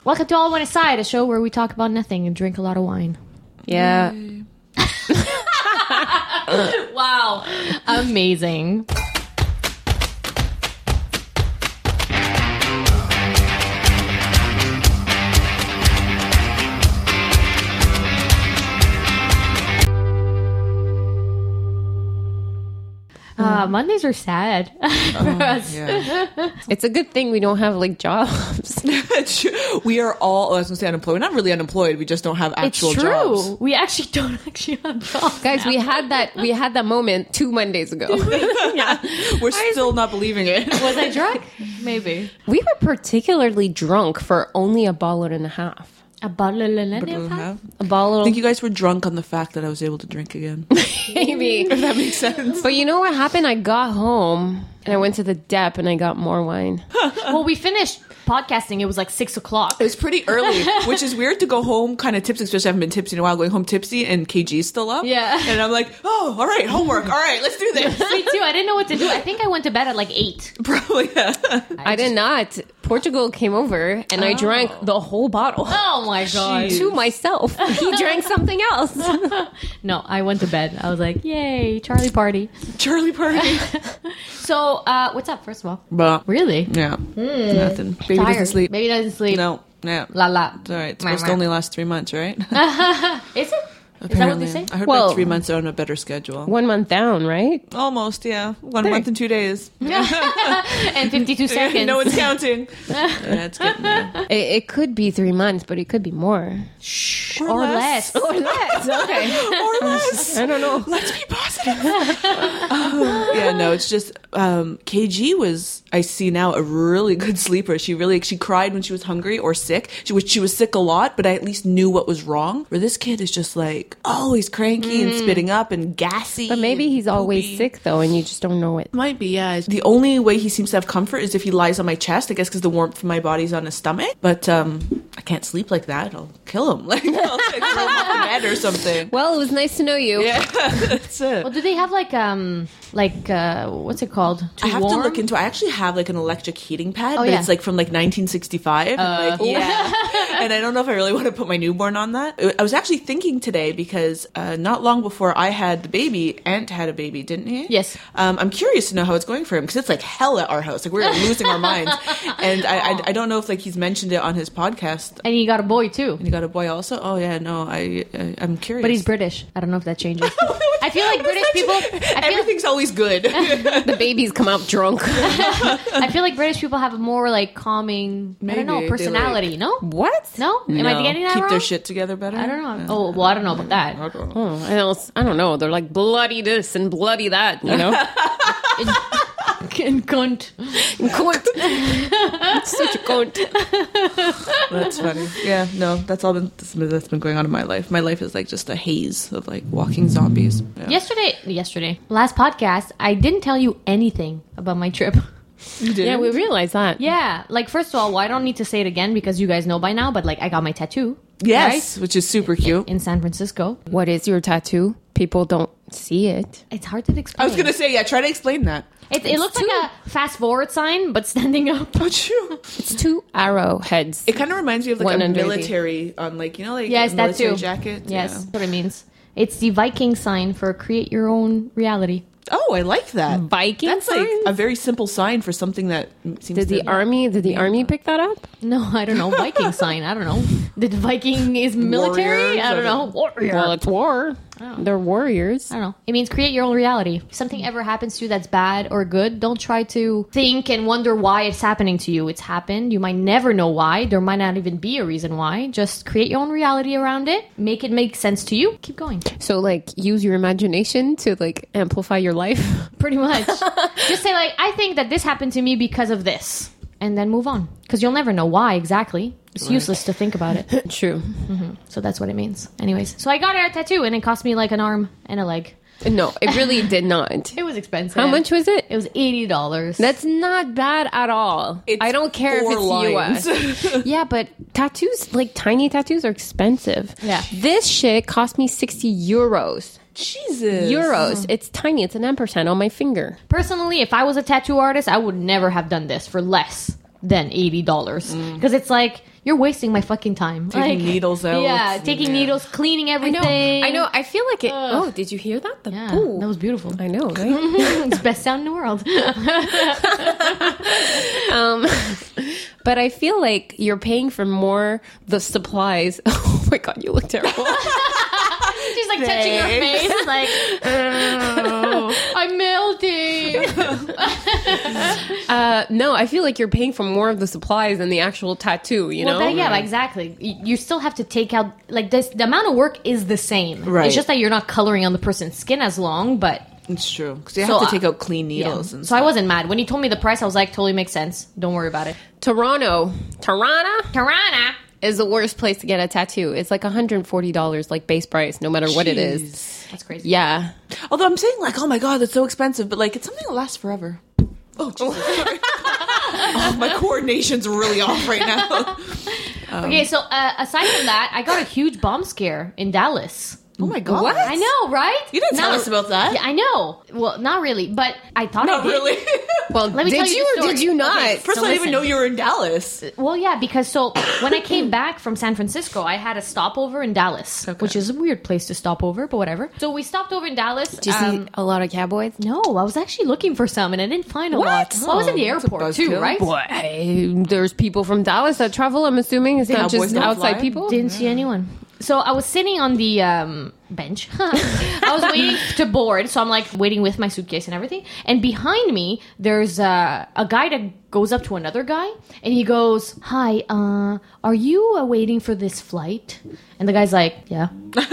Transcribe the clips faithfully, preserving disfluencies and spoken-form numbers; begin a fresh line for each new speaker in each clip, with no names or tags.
Welcome to All One Aside, a show where we talk about nothing and drink a lot of wine.
Yeah.
Wow. Amazing. Uh, Mondays are sad for
Oh,
us.
yeah.
It's a good thing we don't have like jobs.
We are all, I was going to say unemployed. We're not really unemployed. We just don't have actual
It's true.
jobs.
We actually don't actually have jobs.
Guys, we had that we had that moment two Mondays ago.
Yeah.
We're still not believing it.
Was I drunk? Maybe.
We were particularly drunk for only a bottle and a half.
A bottle of
But
Lillet.
we'll have-
A bottle
I think you guys were drunk on the fact that I was able to drink again.
maybe.
If that makes sense.
But you know what happened? I got home and I went to the dep and I got more wine.
Well, we finished podcasting. It was like six o'clock.
It was pretty early, which is weird to go home kind of tipsy, especially I haven't been tipsy in a while, going home tipsy and K G's still up.
Yeah.
And I'm like, oh, all right, homework. All right, let's do this.
Me too. I didn't know what to do. I think I went to bed at like eight.
Probably, yeah.
I did not. Portugal came over and I drank the whole bottle.
Oh my god.
Jeez.
To myself. He drank something else.
No, I went to bed. I was like, yay, Charlie party.
Charlie party.
So, uh, what's up, first of all?
But,
Really?
yeah, nothing. Baby
Tired.
doesn't sleep.
Baby doesn't sleep.
No, yeah.
La la.
It's all right. It's supposed to only last three months, right?
Is it? Is that what they say?
I heard
Well-
like three months are on a better schedule.
One month down, right?
Almost, yeah. One
There.
month and two days.
And fifty-two seconds.
No one's counting. Yeah, it's getting there.
It, it could be three months, but it could be more.
Or,
Or less.
Or less. Okay.
Or less.
I don't know.
Let's be positive. Oh, yeah, no, it's just um, K G was, I see now, a really good sleeper. She really, she cried when she was hungry or sick. She was, she was sick a lot, but I at least knew what was wrong. Where this kid is just like always cranky and spitting up and gassy.
But maybe
and
he's always
poopy.
sick, though, and you just don't know it.
Might be, yeah. The only way he seems to have comfort is if he lies on my chest, I guess because the warmth of my body's on his stomach. But um, I can't sleep like that. I'll kill him. Like, I'll like, throw him off the bed or something.
Well, it was nice to know you.
Yeah, that's it.
Well, do they have like, um, like, uh, what's it called? To
I have
warm?
to look into. I actually have like an electric heating pad,
Oh,
but
yeah.
it's like from like nineteen sixty-five. and, like, yeah, and I don't know if I really want to put my newborn on that. I was actually thinking today because uh, not long before I had the baby, Aunt had a baby, didn't he?
Yes.
Um, I'm curious to know how it's going for him because it's like hell at our house. Like we're losing our minds, and I, I I don't know if like he's mentioned it on his podcast.
And he got a boy too.
And you got a boy also? Oh yeah, no, I, I I'm curious.
But he's British. I don't know if that changes. I feel like British people. I feel,
Everything's always good.
The babies come out drunk.
I feel like British people have a more like calming. I don't
Maybe.
know
They,
personality. no.
What?
No. Am I
No.
getting that
Keep
wrong?
their shit together better.
I don't know. Oh well, I don't know about that.
I don't know.
Oh, I don't, I don't know. They're like bloody this and bloody that, you know?
And cunt.
Cunt. Such a cunt.
That's funny. Yeah, no, that's all been that's been that's been going on in my life. My life is like just a haze of like walking zombies. Yeah.
Yesterday, yesterday, last podcast, I didn't tell you anything about my trip.
You did.
Yeah, we realize that.
Yeah, like first of all, well, I don't need to say it again because you guys know by now. But like, I got my tattoo.
Yes, which is super cute.
In San Francisco.
What is your tattoo? People don't see it.
It's hard to explain.
I was gonna say, yeah, try to explain that.
It, it looks like a fast forward sign, but standing up.
Oh, true.
It's two arrowheads.
It kind of reminds me of like
One
a
under the-
military on like you know like
Yes,
a
that
military
too.
jacket.
Yes,
Yeah.
that's what it means. It's the Viking sign for create your own reality.
Oh, I like that.
Viking
That's like
signs?
a very simple sign for something that seems.
Did the
to,
army? Did the army pick that up?
No, I don't know. Viking sign. I don't know. The Viking is military?
Warriors,
I don't
I
know.
don't-
Warrior.
Well, it's war. They're warriors.
I don't know. It means create your own reality. If something ever happens to you that's bad or good, don't try to think and wonder why it's happening to you. It's happened. You might never know why. There might not even be a reason why. Just create your own reality around it. Make it make sense to you. Keep going.
So, like, use your imagination to like amplify your life.
Pretty much. Just say like, I think that this happened to me because of this. And then move on. Because you'll never know why exactly. It's
Right.
useless to think about it.
True.
So that's what it means. Anyways. So I got a tattoo and it cost me like an arm and a leg.
No, it really did not.
It was expensive.
How much was it?
It was eighty dollars.
That's not bad at all.
It's
I don't care if
four
it's
lines.
U S. Yeah, but tattoos, like tiny tattoos, are expensive.
Yeah.
This shit cost me sixty euros.
Jesus.
Euros. It's tiny. It's an ampersand on my finger.
Personally, if I was a tattoo artist, I would never have done this for less than eighty dollars. Because it's like, you're wasting my fucking time.
Taking needles out.
Yeah, taking
Yeah.
needles, cleaning
I
everything.
know. I know. I feel like it.
Ugh.
Oh, did you hear that? The
Yeah,
ooh.
that was beautiful.
I know, right?
It's the best sound in the world.
um, but I feel like you're paying for more the supplies. Oh my god, you look terrible.
She's like touching her face, like, oh, I'm melting.
uh, no, I feel like you're paying for more of the supplies than the actual tattoo. You
Well,
know?
that, yeah, exactly. You you still have to take out like this. The amount of work is the same.
Right.
It's just that you're not coloring on the person's skin as long, but.
It's true. Because you
So,
have to take
uh,
out clean needles
Yeah.
and
So I
stuff.
wasn't mad when he told me the price. I was like, totally makes sense. Don't worry about it.
Toronto, Toronto
Tirana.
is the worst place to get a tattoo. It's like one hundred forty dollars, like base price, no matter what it is.
Jeez.
That's crazy.
Yeah.
Although I'm saying like, oh my god, that's so expensive, but like it's something that lasts forever. Oh, Jesus. Sorry. Oh, my coordination's really off right now.
Okay, so uh, aside from that, I got a huge bomb scare in Dallas.
Oh my god.
What?
I know, right?
You didn't tell
Now-
us about that.
Yeah, I know. Well, not really, but I thought I
Not
did.
really.
Well,
Let me
did
tell you
you
the
or
story.
did you not?
Okay,
First,
So
I didn't even
listen.
know you were in Dallas.
Well, yeah, because so when I came back from San Francisco, I had a stopover in Dallas,
Okay.
which is a weird place to stop over, but whatever. So we stopped over in Dallas.
Did you
um,
see a lot of cowboys?
No, I was actually looking for some, and I didn't find a
What?
lot. Well, I was in the
Oh, that's a
airport too,
buzzkill.
right?
Boy, there's people from Dallas that travel. I'm assuming it's not
Cowboys
just
don't
outside
fly?
people.
Didn't see anyone. So I was sitting on the um, bench. I was waiting to board, so I'm like waiting with my suitcase and everything. And behind me, there's uh, a guy that goes up to another guy, and he goes, "Hi, uh, are you uh, waiting for this flight?" And the guy's like, "Yeah."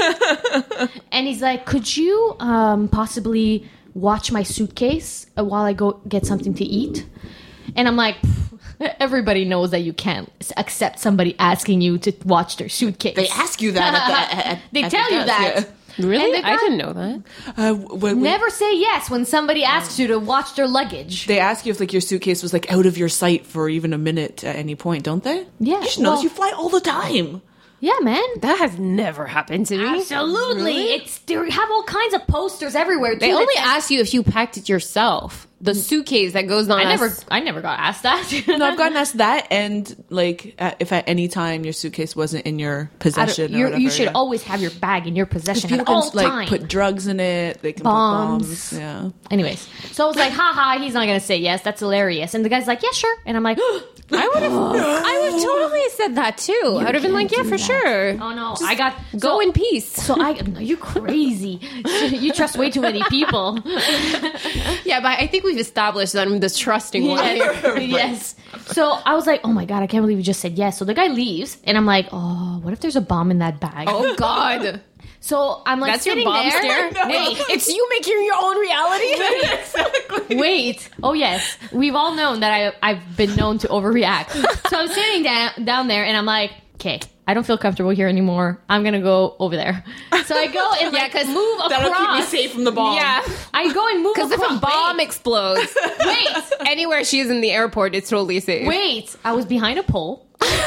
And he's like, "Could you um, possibly watch my suitcase uh, while I go get something to eat?" And I'm like, everybody knows that you can't s- accept somebody asking you to watch their suitcase.
They ask you that at the. At,
They
at
tell
the
you
desk,
that.
yeah.
Really?
And the
I
guy-
didn't know that.
Uh, w- w-
Never say yes when somebody asks you to watch their luggage.
They ask you if like your suitcase was like out of your sight for even a minute at any point, don't they?
Yeah,
You should know
well-
this. You fly all the time.
Yeah, man.
That has never happened to me.
Absolutely. It's they have all kinds of posters everywhere. Too
They only
that says-
ask you if you packed it yourself. The suitcase that goes on.
I
us-
never, I never got asked that.
No, I've gotten asked that, and like at, if at any time your suitcase wasn't in your
I don't-
possession, or
you're-
whatever,
you should
yeah.
always have your bag in your possession
People
at all
can like
time.
put drugs in it. They can
Bombs.
put bombs. Yeah.
Anyways, so I was like, haha, he's not gonna say yes. That's hilarious. And the guy's like, yeah, sure. And I'm like, oh
I would have. I would have totally said that too. I would have been like, yeah, for sure.
no, I got
Go
so-
in peace.
So I, no, you're crazy. You trust way too many people.
Yeah, but I think we've established that I'm the trusting one.
Yes. yes. So I was like, oh my god, I can't believe you just said yes. So the guy leaves, and I'm like, oh, what if there's a bomb in that bag?
Oh God,
So I'm like
that's your
sitting
bomb
there.
scare.
Wait,
It's you making your own reality.
wait. Oh yes, we've all known that I I've been known to overreact. So I'm sitting down down there, and I'm like, okay, I don't feel comfortable here anymore. I'm gonna go over there. So I go and like
Yeah, 'cause
move
That'll keep me
across.
safe from the bomb.
Yeah,
I go and move
because if
across.
a bomb
Wait,
explodes
wait,
anywhere she is in the airport, it's totally safe.
wait. I was behind a pole.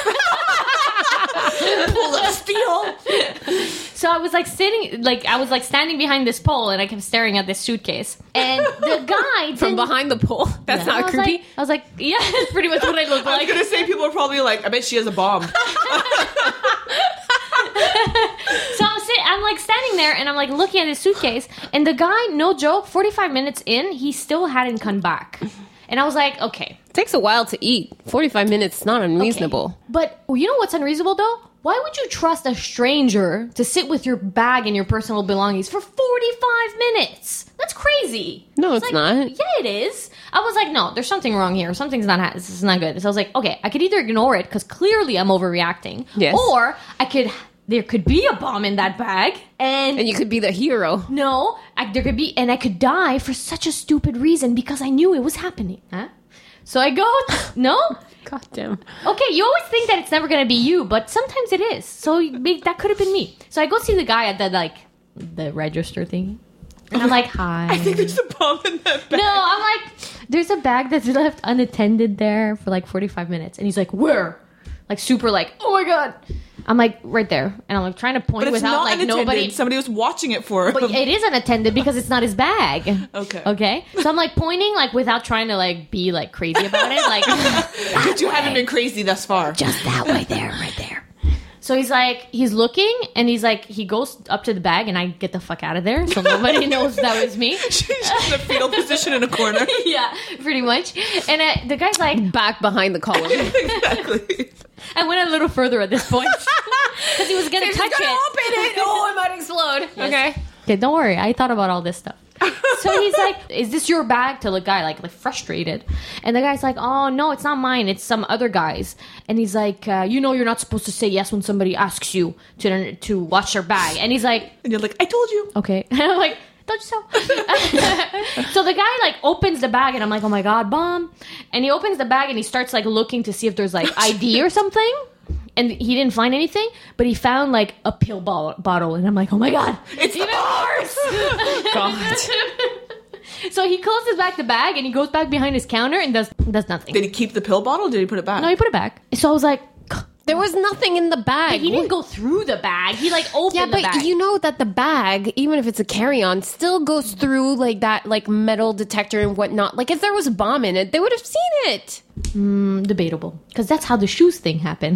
Full of steel.
So I was like sitting, like I was like standing behind this pole, and I kept staring at this suitcase. And the guy
From
didn't-
behind the pole. That's
I
not
was
creepy.
Like, I was like, yeah, that's pretty much what I look
I was
like.
gonna say people are probably like, I bet she has a bomb.
So I'm sitting, I'm like standing there, and I'm like looking at his suitcase, and the guy, no joke, forty-five minutes in, he still hadn't come back. And I was like, okay.
It takes a while to eat. forty-five minutes is not unreasonable.
Okay. But you know what's unreasonable though? Why would you trust a stranger to sit with your bag and your personal belongings for forty-five minutes? That's crazy.
No,
It's
it's
like,
not.
Yeah, it is. I was like, no, there's something wrong here. Something's not. Ha- this is not good. So I was like, okay, I could either ignore it because clearly I'm overreacting,
Yes.
or I could. There could be a bomb in that bag, and,
And you could be the hero.
no, I, there could be, and I could die for such a stupid reason because I knew it was happening. Huh? So I go, no.
God damn.
Okay, you always think that it's never gonna be you, but sometimes it is. So maybe that could have been me. So I go see the guy at the like the register thing, and I'm like, "Hi."
I think there's a bomb in that bag.
No, I'm like, "There's a bag that's left unattended there for like forty-five minutes," and he's like, "Where?" Like super like, "Oh my god." I'm like, right there. And I'm like trying to point
But it's
without
not
like
unattended.
nobody.
Somebody was watching it for him.
But it is unattended because it's not his bag.
Okay.
Okay. So I'm like pointing like without trying to like be like crazy about it. Like,
But you haven't been crazy thus far.
just that way there, right there. So he's like, he's looking and he's like, he goes up to the bag and I get the fuck out of there. So nobody knows that was me.
She's in a fetal position in a corner.
Yeah, pretty much. And uh, the guy's like,
Back behind the column.
Exactly.
I went a little further at this point because he was going to
He's
touch
gonna
it.
open it. Oh, it might explode. Okay.
Okay, don't worry. I thought about all this stuff. So he's like, "Is this your bag?" To the guy, like, like frustrated, and the guy's like, "Oh no, it's not mine. It's some other guy's." And he's like, uh, "You know, you're not supposed to say yes when somebody asks you to to watch their bag." And he's like,
And you're like, I told you.
"Okay." And I'm like, "Don't you so?" So the guy like opens the bag, and I'm like, "Oh my god, bomb!" And he opens the bag and he starts like looking to see if there's like I D or something. And he didn't find anything, but he found like a pill bo- bottle, and I'm like, "Oh my god,
It's
even worse!"
God.
So he closes back the bag, and he goes back behind his counter and does does nothing.
Did he keep the pill bottle or did he put it back?
No, he put it back. So I was like,
There was nothing in the bag.
he didn't go through the bag. He like opened
Yeah,
the
but
bag.
you know that the bag, even if it's a carry-on, still goes through like that, like metal detector and whatnot. Like if there was a bomb in it, they would have seen it.
Mm, debatable, because that's how the shoes thing happened.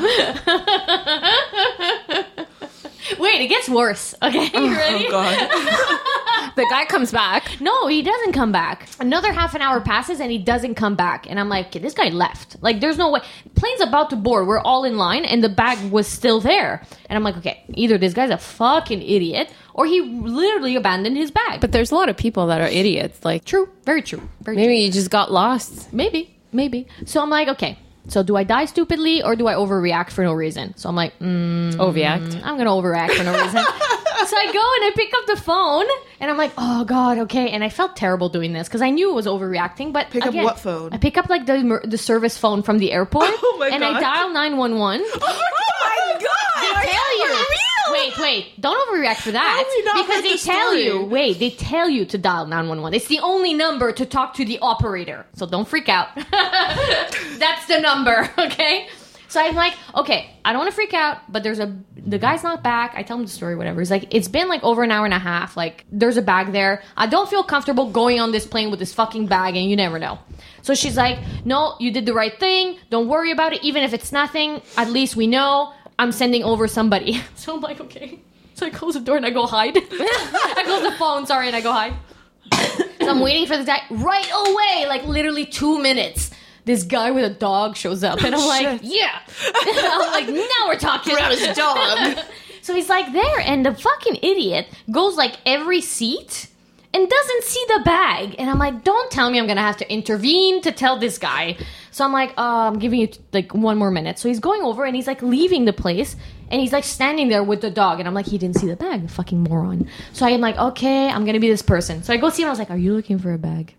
Wait, it gets worse. Okay, you ready?
Oh, God.
The guy comes back.
No, he doesn't come back. Another half an hour passes and he doesn't come back. And I'm like, okay, this guy left. Like, there's no way. Plane's about to board. We're all in line and the bag was still there. And I'm like, okay, either this guy's a fucking idiot or he literally abandoned his bag.
But there's a lot of people that are idiots. Like
true, very true. Very
maybe you just got lost.
true. Maybe, maybe. So I'm like, okay, so do I die stupidly or do I overreact for no reason? So I'm like, mm,
Overreact.
I'm gonna overreact for no reason. So I go and I pick up the phone and I'm like, oh god, okay. And I felt terrible doing this because I knew it was overreacting. But
Pick up
again,
what phone?
I pick up like the emer- the service phone from the airport.
Oh my
and I
God.
dial nine one one.
Oh my God!
They tell you. Wait, wait. Don't overreact for that.
How have you not
because
heard
they
the
tell
story?
you. Wait, they tell you to dial nine one one. It's the only number to talk to the operator. So don't freak out. That's the number, okay? So I'm like, okay, I don't want to freak out, but there's a the guy's not back. I tell him the story, whatever. He's like, it's been like over an hour and a half. Like, there's a bag there. I don't feel comfortable going on this plane with this fucking bag, and you never know. So she's like, no, you did the right thing. Don't worry about it. Even if it's nothing, at least we know. I'm sending over somebody. So I'm like, okay. So I close the door and I go hide. I close the phone, sorry, and I go hide. So I'm waiting for the guy right away, like literally two minutes. This guy with a dog shows up, and I'm like, yeah. I'm like, now we're talking.
Grab his dog.
So he's like there, and the fucking idiot goes like every seat and doesn't see the bag. And I'm like, don't tell me I'm gonna have to intervene to tell this guy. So I'm like, oh, I'm giving you like one more minute. So he's going over and he's like leaving the place, and he's like standing there with the dog. And I'm like, he didn't see the bag, the fucking moron. So I'm like, okay, I'm gonna be this person. So I go see him. I was like, are you looking for a bag?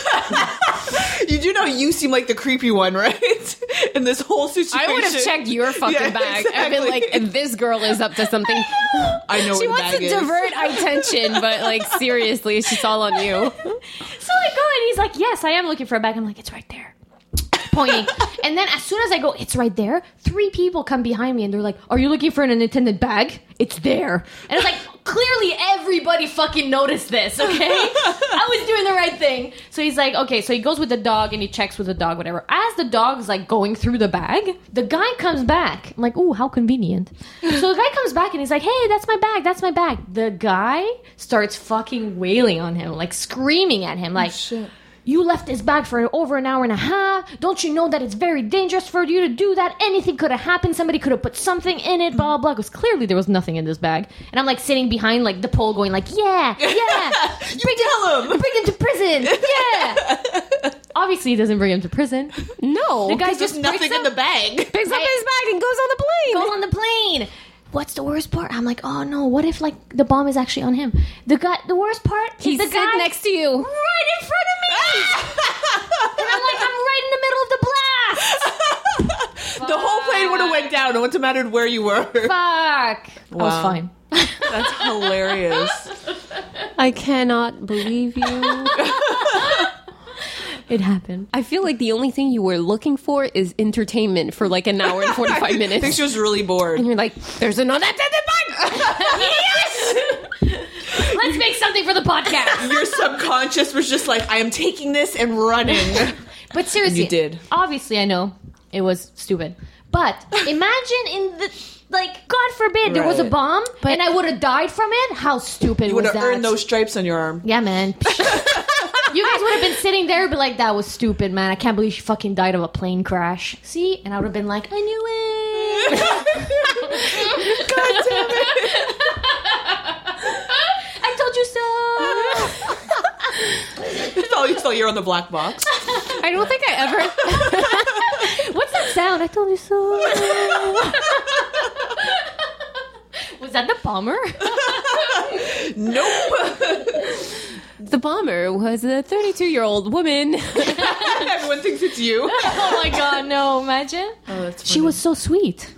You do know you seem like the creepy one, right? In this whole situation.
I would have checked your fucking
Yeah,
bag and been
exactly.
like, if this girl is up to something.
I know
She
what the
wants
bag
to
is.
divert attention, but like seriously, it's just all on you.
So I go and he's like, yes, I am looking for a bag. I'm like, it's right there. Pointing. And then as soon as I go, it's right there, three people come behind me and they're like, are you looking for an unattended bag? It's there. And it's like, clearly everybody fucking noticed this, okay? I was doing the right thing. So he's like, okay, so he goes with the dog and he checks with the dog, whatever. As the dog's like going through the bag, the guy comes back. I'm like, ooh, how convenient. So the guy comes back and he's like, hey, that's my bag, that's my bag. The guy starts fucking wailing on him, like screaming at him, like,
Shit.
you left this bag for over an hour and a half. Don't you know that it's very dangerous for you to do that? Anything could have happened. Somebody could have put something in it, blah, blah. Because clearly there was nothing in this bag. And I'm like sitting behind like the pole going like, yeah, yeah.
You
bring
tell him.
Bring him to prison. Yeah. Obviously he doesn't bring him to prison.
No,
The guy
There's
just
nothing
picks
in
him,
the bag.
picks up his bag and goes on the plane.
goes on the plane. What's the worst part? I'm like, oh no, what if like the bomb is actually on him? The guy, the worst part
He's
is the
sitting
guy
next to you.
right in front of me. And I'm like, I'm right in the middle of the blast.
The whole plane would have went down. It wouldn't have mattered where you were.
Fuck. I was
Wow.
fine.
That's hilarious.
I cannot believe you.
It happened.
I feel like the only thing you were looking for is entertainment for like an hour and forty-five minutes.
I think she was really bored.
And you're like, there's another
Yes! Let's make something for the podcast.
Your subconscious was just like, I am taking this and running.
But seriously,
you did.
Obviously, I know it was stupid. But imagine in the, like, God forbid there was a
Right.
bomb and I would have died from it. How stupid
You
was
would have
that?
earned those stripes on your arm.
Yeah, man. You guys would have been sitting there and be like, that was stupid, man. I can't believe she fucking died of a plane crash. See? And I would have been like, I knew it.
God damn it.
I told you so.
It's all you thought you're on the black box.
I don't think I ever.
What's that sound? I told you so. Was that the bomber?
Nope.
The bomber was a thirty-two-year-old woman.
Everyone thinks it's you.
Oh my god, no, imagine.
Oh, that's
She was so sweet.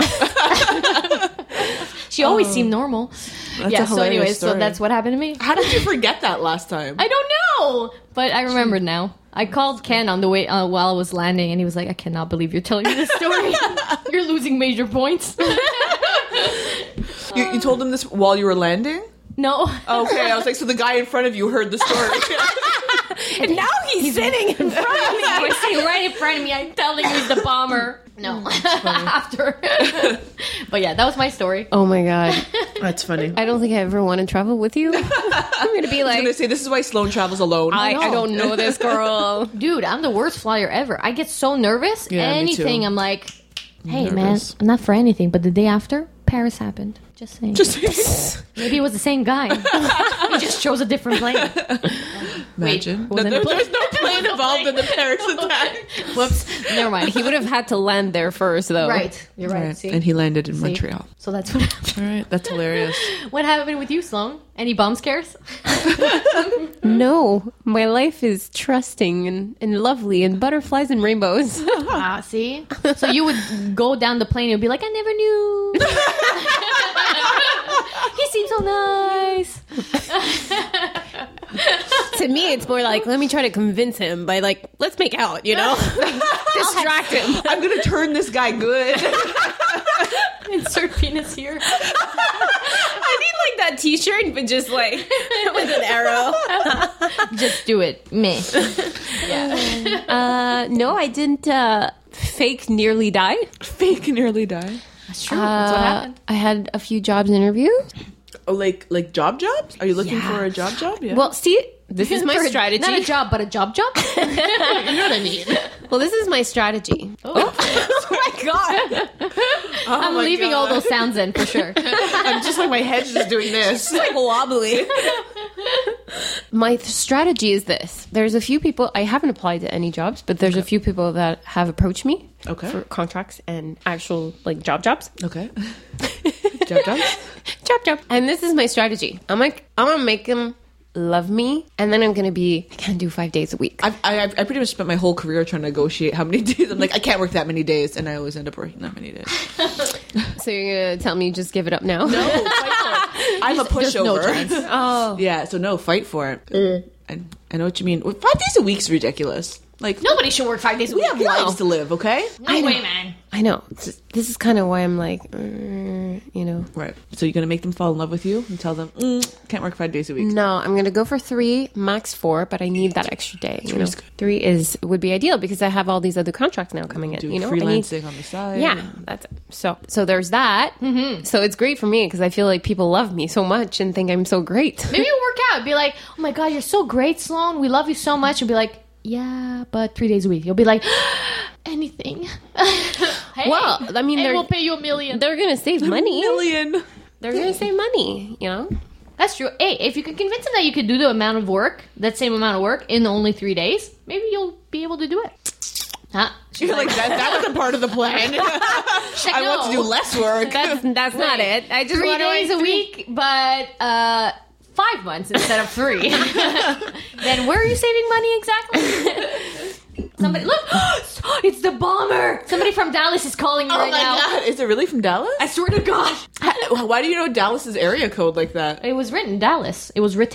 She always seemed normal.
That's
yeah,
a
so
hilarious
anyways, so
story.
that's what happened to me.
How did you forget that last time?
I don't know, but I remembered now. I called Ken on the way uh, while I was landing, and he was like, "I cannot believe you're telling me this story. You're losing major points."
You, you told him this while you were landing?
No.
Okay, I was like, so the guy in front of you heard the story.
And now he's, sitting in front of me.
He's sitting right in front of me. I'm telling you, he's the bomber. No. After. But yeah, that was my story.
Oh my god.
That's funny.
I don't think I ever want to travel with you. I'm going to be
I was
like,
gonna say this is why Sloan travels alone.
I, I don't know this girl.
Dude, I'm the worst flyer ever. I get so nervous.
Yeah, me
anything,
too.
I'm like, hey,
Nervous.
man, I'm not for anything. But the day after, Paris happened. Just saying.
Just
Maybe it was the same guy. He just chose a different plane.
imagine.
Wait, was
No,
it a
there,
plane?
there was no plane involved in the Paris attack.
Whoops. Never mind.
He would have had to land there first, though.
Right. You're right.
Right.
See?
And he landed in
See?
Montreal.
So that's what happened.
All right, that's hilarious.
What happened with you, Sloan? Any bomb scares?
No, my life is trusting and, and lovely and butterflies and rainbows.
Ah, see? So you would go down the plane and you'd be like, I never knew. He seems so nice.
To me, it's more like, let me try to convince him by like, let's make out, you know? Distract him.
I'm gonna turn this guy good.
Insert penis here.
I need like that t-shirt, but just like with an arrow.
Just do it. Me. Yeah.
Uh, no, I didn't uh, fake nearly die.
Fake nearly die.
That's true. That's what
Uh,
happened.
I had a few jobs interviews.
Oh, like like job jobs? Are you looking
Yeah.
for a job job? Yeah.
Well, see, this is my
For a-
strategy.
Not a job, but a job job. You know what I mean?
Well, this is my strategy.
Oh,
my god!
I'm
my
leaving all
God.
those sounds in for sure.
I'm just like my head's just doing this.
Like wobbly. My th- strategy is this. There's a few people, I haven't applied to any jobs, but there's a few people that have approached me
Okay.
for contracts and actual like job jobs.
Okay. Job jobs?
Job job. And this is my strategy. I'm like, I'm gonna make them love me, and then I'm gonna be, I can't do five days a week.
I've, I, I pretty much spent my whole career trying to negotiate how many days. I'm like, I can't work that many days, and I always end up working that many days.
So you're gonna tell me just give it up now?
No, fight for it. I'm a
There's no
pushover.
chance.
Oh.
Yeah, so no, fight for it. I, I know what you mean. Well, Five days a week's ridiculous. Like,
Nobody should work five days a
we
week.
have lives to live, okay?
No way, man.
I know. This this is kind of why I'm like, uh, you know.
Right. So you're gonna make them fall in love with you and tell them, mm, can't work five days a week.
No, I'm gonna go for three, max four, but I need that extra day. You know,
Three's good.
three is would be ideal because I have all these other contracts now coming in.
Do
You know, I need-
freelancing on the side.
yeah, that's it. So so there's that. Mm-hmm. So it's great for me because I feel like people love me so much and think I'm so great.
Maybe it'll work out. Be like, oh my god, you're so great, Sloan. We love you so much. And be like, yeah, but three days a week. You'll be like, anything. Hey,
Well, I mean,
and
they're
we'll pay you a million.
they're gonna save money.
Million.
They're gonna save money. You know.
That's true. Hey, if you can convince them that you could do the amount of work, that same amount of work in only three days, maybe you'll be able to do it. Huh? She's
You're like, that, that was a part of the plan.
She's like,
I want to
no.
do less work.
That's that's not it. I just
Three
want
days
to
a week, but uh, five months instead of three. Then where are you saving money exactly? Somebody, look, it's the bomber. Somebody from Dallas is calling me
Oh
right
my
now.
god, is it really from Dallas?
I swear to God.
Why do you know Dallas's area code like that?
It was written Dallas. It was written.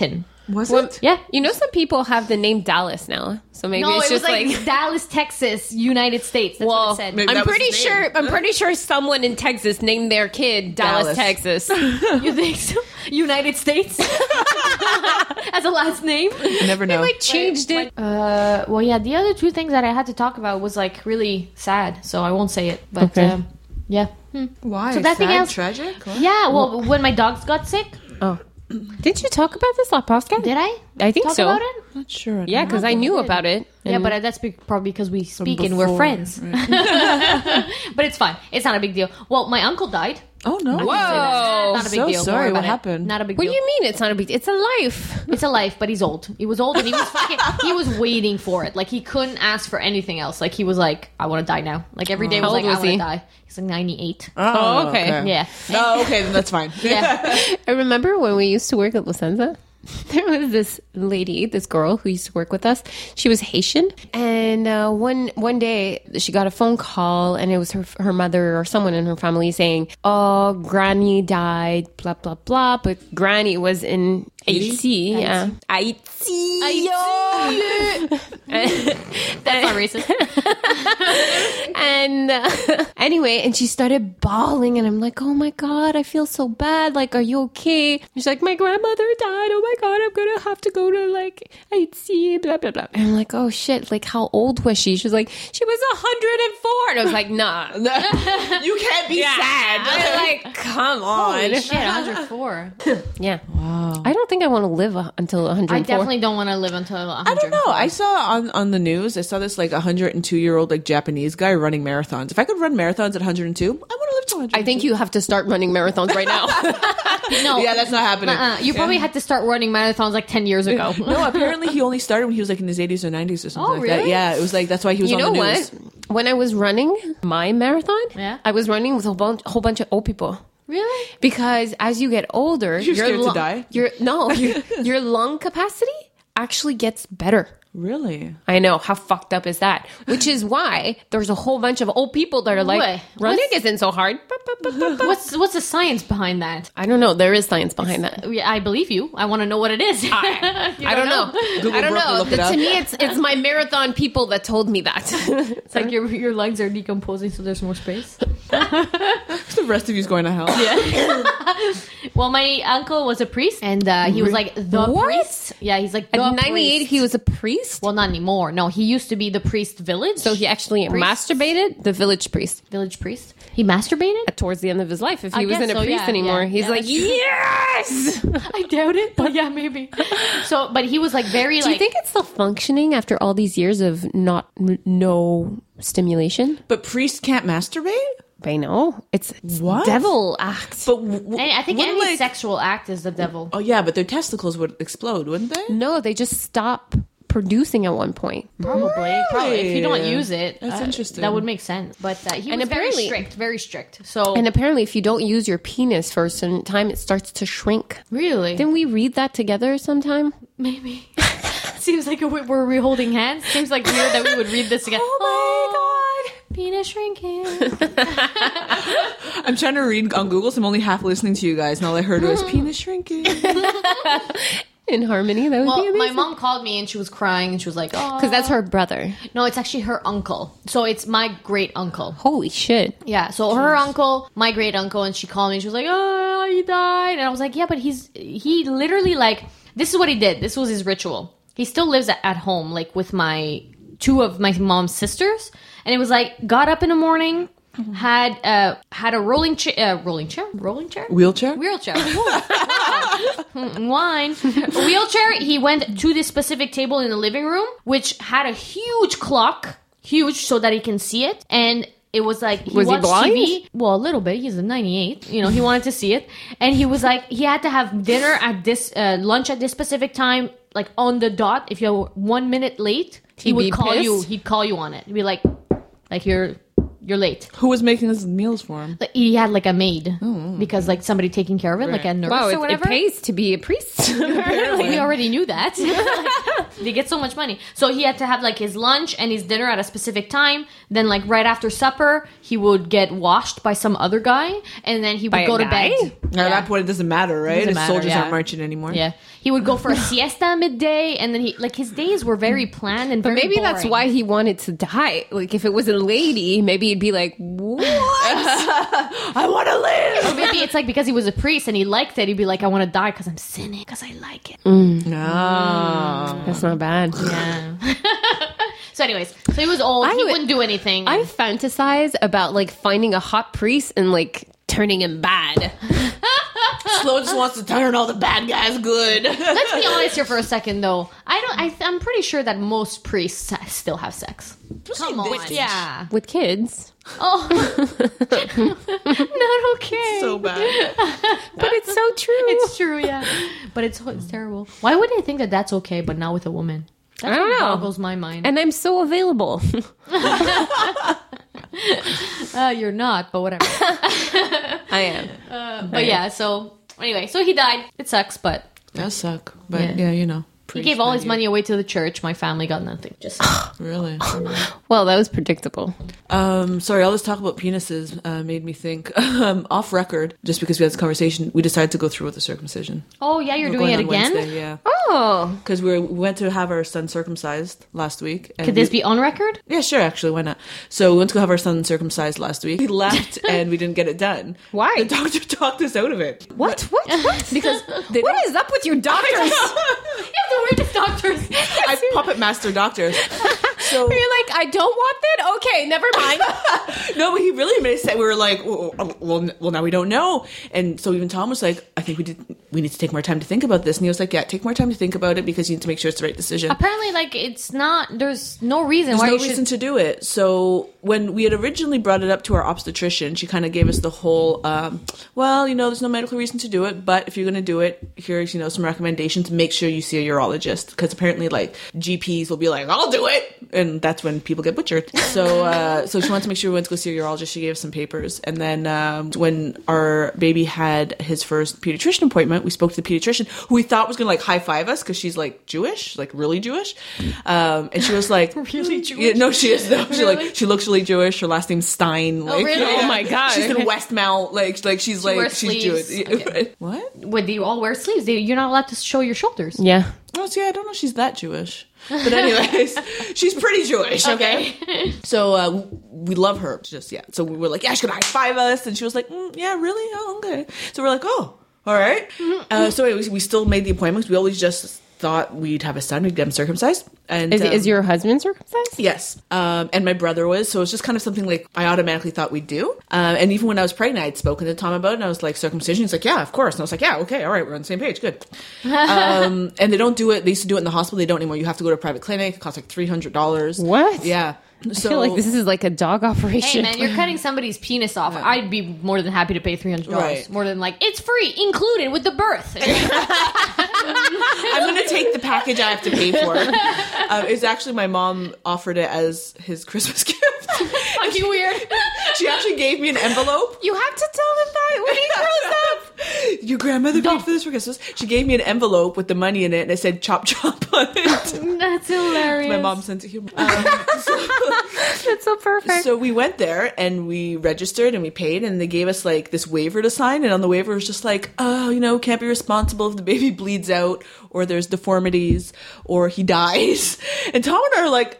Was
Well,
it?
Yeah.
You know, some people have the name Dallas now, so maybe
No,
it's
it was
just
like,
like.
Dallas, Texas, United States. That's
Well,
what it said.
maybe-
I'm
that was
pretty
his name.
sure. I'm pretty sure someone in Texas named their kid Dallas,
Dallas.
Texas.
You think so? United States as a last name.
You never know.
Like changed it.
Uh, well, yeah. The other two things that I had to talk about was like really sad, so I won't say it. But
Okay.
um, yeah, Hmm.
Why?
So that thing
Sad?
else-
Tragic? What?
yeah. Well, when my dogs got sick,
Oh, did you talk about this last podcast?
did I?
I think
talk
so.
about it?
Not sure.
Yeah, because I knew about it.
Yeah,
and-
but that's be- probably because we speak and we're
before,
friends.
right.
But it's fine. It's not a big deal. Well, my uncle died.
Oh no!
Whoa.
Not a big
So
deal. Don't
sorry,
worry
what
about it.
happened?
Not a big
What
deal.
do you mean? It's not a big. It's a life.
It's a life, but he's old. He was old, and he was fucking. He was waiting for it. Like he couldn't ask for anything else. Like he was like, "I want to die now." Like every day was
How
like,
old
"I
was
want to
he?
die." He's like ninety-eight.
Oh, okay.
Yeah.
Oh, okay, then that's fine.
Yeah.
I remember when we used to work at La Senza. There was this lady, this girl who used to work with us. She was Haitian, and uh, one one day she got a phone call, and it was her her mother or someone in her family saying, "Oh, Granny died." Blah blah blah. But Granny was in Haiti. Yeah, Haiti.
That's not racist.
And uh, anyway, and she started bawling, and I'm like, "Oh my god, I feel so bad. Like, are you okay?" She's like, "My grandmother died. Oh my god, I'm gonna have to go to like I see blah blah blah." And I'm like, "Oh shit! Like, how old was she?" She's like, "She was one hundred four." And I was like, "Nah."
You can't be sad.
I'm like, come on.
Holy shit, one hundred four.
Yeah. Wow. I don't think I want to live uh, until one hundred four.
I definitely don't want to live until one hundred.
I don't know. I saw on, on the news, I saw this like one hundred two year old like Japanese guy running marathons. If I could run marathons at one hundred two, I want to live to one hundred two.
I think you have to start running marathons right now.
No.
Yeah, that's not happening.
Uh-uh. You probably
Yeah.
had to start running marathons like ten years ago.
No, apparently he only started when he was like in his eighties or nineties or something
Oh,
like that.
really?
Yeah, it was like that's why he was
You
on
know
the news.
what? When I was running my marathon,
Yeah.
I was running with a bunch, whole bunch of old people.
Really?
Because as you get older,
You're scared to
lung-
die?
Your no, your, your lung capacity actually gets better.
Really?
I know, how fucked up is that? Which is why there's a whole bunch of old people that are like,
Wait,
running
what's-
isn't so hard.
What's what's the science behind that?
I don't know. There is science behind that.
Yeah, I believe you. I want to know what it is.
I, I don't know.
Google
I don't
Brooke will
know.
look it
to
up.
me, it's it's my marathon people that told me that.
It's like your your lungs are decomposing, so there's more space.
The rest of you's going to hell.
Well, my uncle was a priest, and uh, he was like the
What?
priest. Yeah, he's like the
At ninety-eight,
priest.
he was a priest.
Well, not anymore. No, he used to be the priest village.
So he actually
Priest.
masturbated the village priest
village priest. He masturbated.
towards the end of his life. If
I
he
guess
wasn't a
so,
priest
yeah,
anymore,
yeah.
he's
Yeah,
like,
that's true.
yes.
I doubt it, but yeah, maybe. So, but he was like very
Do
like.
you think it's still functioning after all these years of not n- no stimulation?
But priests can't masturbate?
I know it's, it's
What?
devil act.
But w- w-
And I think
wouldn't,
any
like-
sexual act is the devil.
Oh yeah, but their testicles would explode, wouldn't they?
No, they just stop producing at one point.
Probably, probably. If you don't
Really?
use it,
That's
uh,
interesting.
That would make sense. But uh, he
And
was very
apparently-
strict, very strict. So
And apparently, if you don't use your penis for a certain time, it starts to shrink.
really,
Didn't we read that together sometime?
maybe. Seems like we- were we holding hands? Seems like weird that we would read this again.
Oh
Penis shrinking.
I'm trying to read on Google, so I'm only half listening to you guys, and all I heard was penis shrinking.
In harmony, that would be
Well,
amazing.
my mom called me and she was crying and she was like, "Oh,
Because that's her brother.
no, it's actually her uncle. So it's my great uncle."
Holy shit.
Yeah, so her uncle, my great uncle, and she called me and she was like, "Oh, he died," and I was like, "Yeah, but he's he literally like this is what he did. This was his ritual. He still lives at, at home, like with my two of my mom's sisters, and it was like got up in the morning." Had uh had a rolling chair, uh, rolling chair, rolling chair,
Wheelchair?
wheelchair, wine, a wheelchair. He went to this specific table in the living room, which had a huge clock, huge, so that he can see it, and it was like he
Was he
watched
blind?
T V. Well, a little bit. He's a ninety-eight. You know, he wanted to see it, and he was like, he had to have dinner at this uh, lunch at this specific time, like on the dot. If you're one minute late, he
He'd
would
be
call you.
pissed?
He'd call you on it. He'd be like, like you're you're late.
Who was making his meals for him?
Like, he had like a maid because like somebody taking care of it, like a nurse
Wow,
or
it, it
whatever.
pays to be a priest.
We already knew that. They get so much money. So he had to have like his lunch and his dinner at a specific time. Then like right after supper, he would get washed by some other guy, and then he would
By a
go to
guy?
bed.
Now, at that point, it doesn't matter, right?
Doesn't
His
matter,
soldiers
yeah.
aren't marching anymore.
Yeah, he would go for a siesta at midday, and then he like his days were very planned and
But
very
maybe that's
boring.
why he wanted to die. Like, if it was a lady, maybe he'd be like, what?
I want to live.
Or maybe it's like because he was a priest and he liked it. He'd be like, I want to die because I'm sinning because I like it.
No.
That's not bad.
Yeah. So, anyways, so he was old.
I
he
would-
wouldn't do anything.
I fantasize about like finding a hot priest and like turning him bad.
Slow just wants to turn all the bad guys good.
Let's be honest here for a second, though. I don't. I, I'm pretty sure that most priests still have sex. Come on.
this-
Yeah.
With kids.
Oh. Not okay.
So bad.
But it's so true.
It's true, yeah. But it's it's terrible. Why would they think that that's okay, but not with a woman? That
I don't know.
boggles my mind.
And I'm so available.
Uh, you're not, but whatever.
I am.
Uh, but yeah, so anyway, so he died. It sucks, but
That suck. But
Yeah.
yeah, you know.
he gave all his money away to the church. My family got nothing. Just
Really?
Well, that was predictable.
Um, sorry, all this talk about penises uh, made me think. Um, off record, just because we had this conversation, we decided to go through with the circumcision.
oh yeah, you're
We're
doing it
going on
again.
Wednesday, yeah.
Oh.
Because we we went to have our son circumcised last week. And
Could this
we-
be on record?
Yeah, sure, actually, why not? So we went to go have our son circumcised last week. We left and we didn't get it done.
Why?
The doctor talked us out of it.
What? What? What? Because what is up with your doctors?
You have the weirdest doctors.
I puppet master doctors. So
You're like, I don't want that? Okay, never mind.
no, but he really made it say we were like, well, well, well, now we don't know. And so even Tom was like, I think we did. We need to take more time to think about this. And he was like, yeah, take more time to think about it because you need to make sure it's the right decision.
Apparently, like it's not. There's no reason
There's
why
no
you
reason
should.
to do it. So when we had originally brought it up to our obstetrician, she kind of gave us the whole, um, well, you know, there's no medical reason to do it, but if you're going to do it, here's, you know, some recommendations. Make sure you see a urologist because apparently, like, G Ps will be like, I'll do it, and that's when people get butchered. So, uh, so she wanted to make sure we went to go see a urologist. She gave us some papers, and then um, when our baby had his first pediatrician appointment, we spoke to the pediatrician, who we thought was going to like high five us because she's like Jewish, like really Jewish, um, and she was like,
Really Jewish?
Yeah, no, she is. No, she
Really?
like she looks really Jewish. Her last name's Stein. Like,
really?
yeah.
Oh
my God.
she's in Westmount. Like, like she's like
wears
she's
sleeves.
Jewish.
Okay.
What?
When they all wear sleeves, they, you're not allowed to show your shoulders.
Yeah.
Oh, see, I don't know. If she's that Jewish, but anyways, she's pretty Jewish. Okay. So uh, we love her. Just yeah. So we were like, yeah, she's gonna high five us, and she was like, mm, yeah, really? Oh, okay. So we're like, oh, all right. Uh, so anyways, we still made the appointments. We always just thought we'd have a son, we'd get him circumcised. And
Is,
um,
is your husband circumcised?
Yes. Um, and my brother was. So it's just kind of something like I automatically thought we'd do. Uh, and even when I was pregnant, I'd spoken to Tom about it. And I was like, circumcision? He's like, yeah, of course. And I was like, yeah, okay, all right, we're on the same page. Good. um, and they don't do it. They used to do it in the hospital. They don't anymore. You have to go to a private clinic. It costs like three hundred dollars.
What?
Yeah. So
I feel like this is like a dog
Hey
operation.
man, you're cutting somebody's penis off. I'd be more than happy to pay three hundred dollars.
Right.
More than like it's free, included with the birth.
I'm going to take the package I have to pay for. Um, it's actually my mom offered it as his Christmas gift.
Fucking weird.
She actually gave me an envelope.
You have to tell him that when he grows up.
Your grandmother paid for this for Christmas. She gave me an envelope with the money in it, and it said "chop chop" on it.
That's hilarious.
My mom's sense of humor. Um,
That's so perfect.
so we went there and we registered and we paid, and they gave us like this waiver to sign, and on the waiver it was just like, oh, you know, can't be responsible if the baby bleeds out or there's deformities or he dies. And Tom and I are like,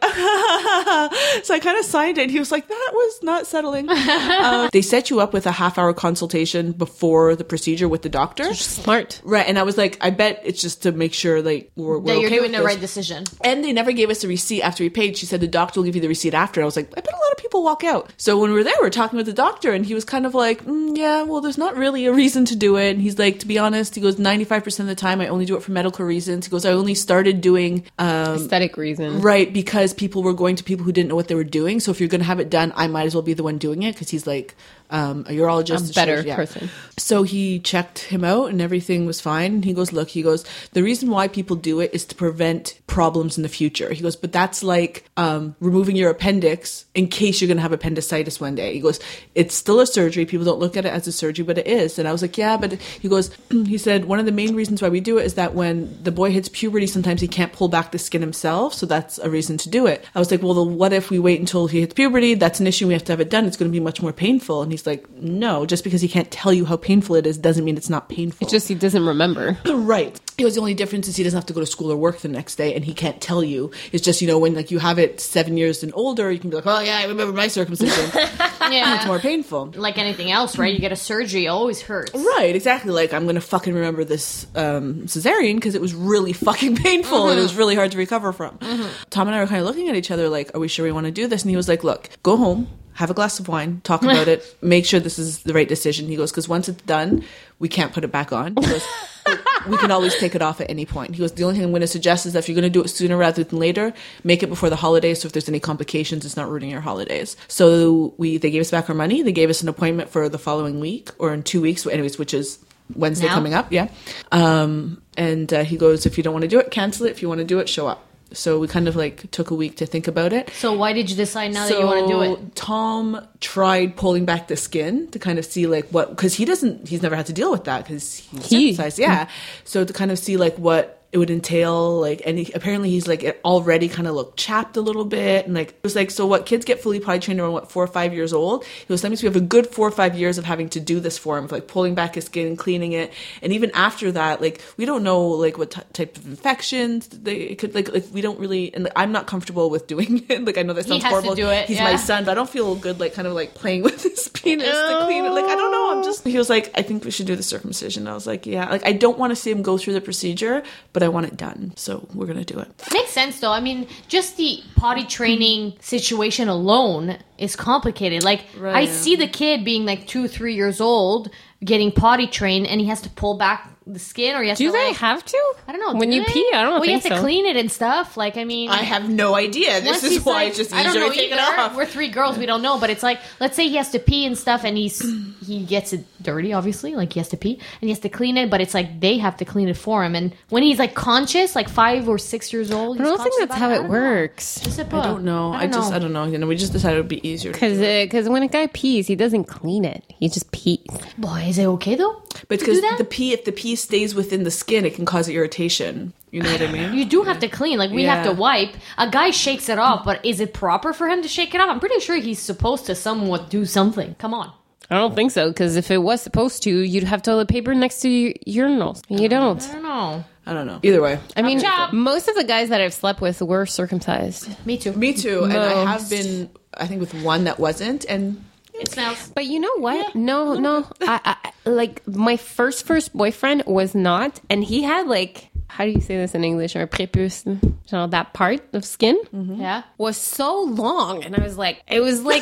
so I kind of signed it, and he was like, that was not settling. Uh, they set you up with a half hour consultation before the procedure with the doctor.
Smart.
Right, and I was like, I bet it's just to make sure like we're, we're
that you're
okay
doing
with
the
this.
right decision.
And they never gave us a receipt after we paid. She said the doctor will give you the receipt after. I was like, I bet a lot of people walk out. So when we were there, we were talking with the doctor, and he was kind of like, mm, yeah, well, there's not really a reason to do it. And he's like, to be honest, he goes, ninety-five percent of the time I only do it for medical reasons. He goes, I only started doing um,
Aesthetic reasons.
right because people were going to people who didn't know what they were doing. So if you're going to have it done, I might as well be the one doing it, because he's like, um, a urologist.
A better
yeah.
person.
So he checked him out and everything was fine. And he goes, look, he goes, the reason why people do it is to prevent problems in the future. He goes, but that's like um, removing your appendix in case you're going to have appendicitis one day. He goes, it's still a surgery. People don't look at it as a surgery, but it is. And I was like, yeah, but he goes, he said, one of the main reasons why we do it is that when the boy hits puberty, sometimes he can't pull back the skin himself. So that's a reason to do it. I was like, well, then what if we wait until he hits puberty? That's an issue. We have to have it done. It's going to be much more painful. And he's like, no, just because he can't tell you how painful it is doesn't mean it's not painful.
It's just he doesn't remember.
Right. It was the only difference is he doesn't have to go to school or work the next day and he can't tell you. It's just, you know, when like you have it seven years and older, you can be like, oh yeah, I remember my circumcision.
Yeah.
It's more painful.
Like anything else, right? You get a surgery, it always hurts.
Right, exactly. Like, I'm going to fucking remember this um, cesarean because it was really fucking painful
Mm-hmm.
and it was really hard to recover from. Mm-hmm. Tom and I were kind of looking at each other like, are we sure we want to do this? And he was like, look, go home, have a glass of wine, talk about it, make sure this is the right decision. He goes, because once it's done, we can't put it back on. He goes, we can always take it off at any point. He goes, the only thing I'm going to suggest is that if you're going to do it sooner rather than later, make it before the holidays. So if there's any complications, it's not ruining your holidays. So we, they gave us back our money. They gave us an appointment for the following week or in two weeks, anyways, which is Wednesday
Now?
coming up. Yeah. Um, and uh, he goes, if you don't want to do it, cancel it. If you want to do it, show up. So we kind of like took a week to think about it.
So why did you decide now that you want to do it?
Tom tried pulling back the skin to kind of see like what, because he doesn't, he's never had to deal with that because he's
He-
circumcised. Yeah. So to kind of see like what it would entail, like, and he, apparently he's like it already kind of looked chapped a little bit, and like it was like, so what, kids get fully potty trained around what, four or five years old. He goes, that means we have a good four or five years of having to do this for him, of like pulling back his skin and cleaning it, and even after that, like we don't know like what t- type of infections they it could like like we don't really, and like, I'm not comfortable with doing it. Like I know that
He
sounds
has to
horrible.
do it,
He's
yeah.
my son, but I don't feel good like kind of like playing with his penis to clean it. Like I don't know. I'm just. He was like, I think we should do the circumcision. I was like, yeah. Like I don't want to see him go through the procedure, but I want it done. So we're gonna do it.
Makes sense though. I mean, just the potty training situation alone is complicated. Like,
Right.
I see the kid being like two, three years old getting potty trained, and he has to pull back the skin, or he has
Do
to
they
like,
have to?
I don't know.
When
do
you
they?
pee, I don't
well,
think
you have to
so.
clean it and stuff. Like, I mean,
I have no idea. This
once
is
he's
why
like-
it's just
I don't
easier
know
to take it
either.
off.
We're three girls, we don't know, but it's like, let's say he has to pee and stuff, and he's he gets it dirty, obviously, like he has to pee and he has to clean it, but it's like they have to clean it for him. And when he's like conscious, like five or six years old,
I
he's
don't think
conscious
that's
about
how
I
it
don't know.
works.
Je sais
I
pas.
don't know. I,
I don't
just
know.
I don't know. You know, we just decided it would be easier. to
Because
do it.
because when a guy pees, he doesn't clean it. He just pees.
Boy, is it okay though?
But
to
because
do that?
the pee, if the pee stays within the skin, it can cause irritation. You know what I mean?
You do have to clean. Like, we have
Yeah.
to wipe. A guy shakes it off, but is it proper for him to shake it off? I'm pretty sure he's supposed to somewhat do something. Come on.
I don't think so. Because if it was supposed to, you'd have toilet paper next to your urinals. You don't.
I don't know.
I don't know. Either way,
I mean,
chop.
most of the guys that I've slept with were circumcised.
Me too.
me too. And I have
Most.
been, I think, with one that wasn't, and
It smells.
But you know what? No, no. I, I like my first first boyfriend was not, and he had like, how do you say this in English? Or prepuce, genre that part of skin
Yeah.
was so long, and I was like, it was like,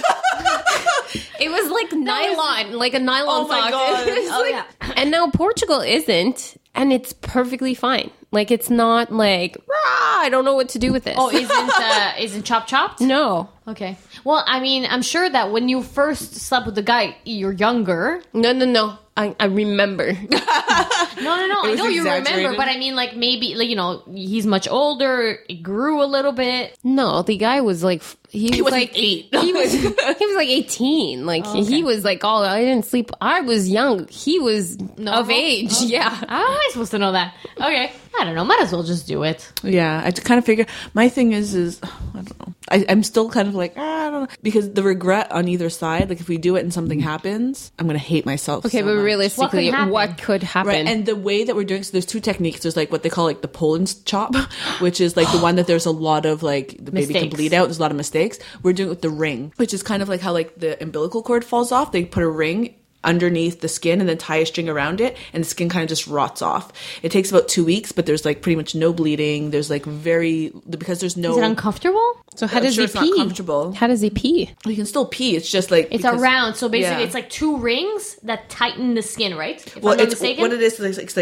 it was like nylon, like a nylon
Oh my
sock.
God.
It was
Oh,
like-
yeah.
And now Portugal isn't, and it's perfectly fine. Like it's not like, rah, I don't know what to do with this.
Oh, isn't uh, isn't chop chopped?
no.
Okay. Well, I mean, I'm sure that when you first slept with the guy, you're younger.
No, no, no. I, I remember.
No, no, no. I
was
know you remember,
exaggerated.
but I mean, like maybe, like you know, he's much older. It grew a little bit.
No, the guy was like f- he, was
wasn't
like
eight.
He was he was like eighteen. Like he was like, oh, I didn't sleep. I was young. He was
Normal?
of age. Yeah.
How am I supposed to know that? Okay. I don't know. Might as well just do it.
yeah, I kind of figure. My thing is, is I don't know. I, I'm still kind of like, ah, I don't know, because the regret on either side. Like if we do it and something happens, I'm gonna hate myself.
Okay,
so
but
much.
realistically,
happen?
what could happen?
Right, and the way that we're doing, so there's two techniques. There's like what they call like the Poland's chop, which is like the one that there's a lot of like the baby can
Mistakes.
bleed out. There's a lot of mistakes. We're doing it with the ring, which is kind of like how like the umbilical cord falls off. They put a ring underneath the skin and then tie a string around it, and the skin kind of just rots off. It takes about two weeks, but there's like pretty much no bleeding. There's like very, because there's no.
Is it uncomfortable?
so how
I'm
does
sure
he
it's not
pee?
comfortable.
How does he pee?
You can still pee. It's just like
It's
because-
around. So basically,
yeah.
it's like two rings that tighten the skin, right? If
Well,
I'm not
it's
mistaken.
what it is. Is it's like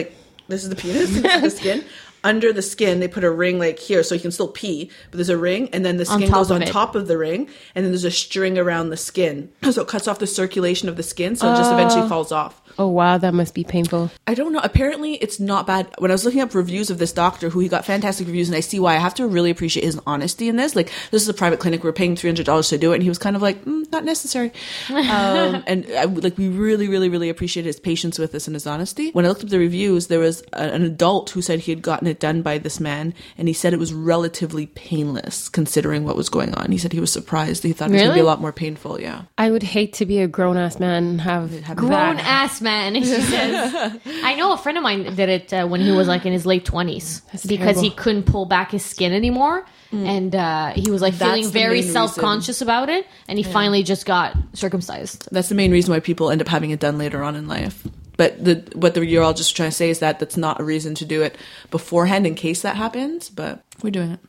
This is the penis. This is the skin. Under the skin, they put a ring like here, so you can still pee, but there's a ring, and then the skin
top
goes
of
on
it.
top of the ring, and then there's a string around the skin. So it cuts off the circulation of the skin, so it just eventually falls off.
Oh, wow. That must be painful.
I don't know. Apparently, it's not bad. When I was looking up reviews of this doctor, who he got fantastic reviews, and I see why. I have to really appreciate his honesty in this. Like, this is a private clinic. We're paying three hundred dollars to do it, and he was kind of like, mm, not necessary. um, and I, like, we really, really, really appreciate his patience with us and his honesty. When I looked up the reviews, there was a, an adult who said he had gotten it done by this man, and he said it was relatively painless considering what was going on. He said he was surprised. He thought it was going to be a
Really?
lot more painful. Yeah.
I would hate to be a grown-ass man and have, have
Grown
that.
ass man, she says. I know a friend of mine did it uh, when he was like in his late twenties because
terrible.
he couldn't pull back his skin anymore. And uh, he was like
That's
feeling
the
very
main
self-conscious about it. And he finally just got circumcised.
That's the main reason why people end up having it done later on in life. But the what the urologist is trying to say is that that's not a reason to do it beforehand in case that happens. But we're doing it.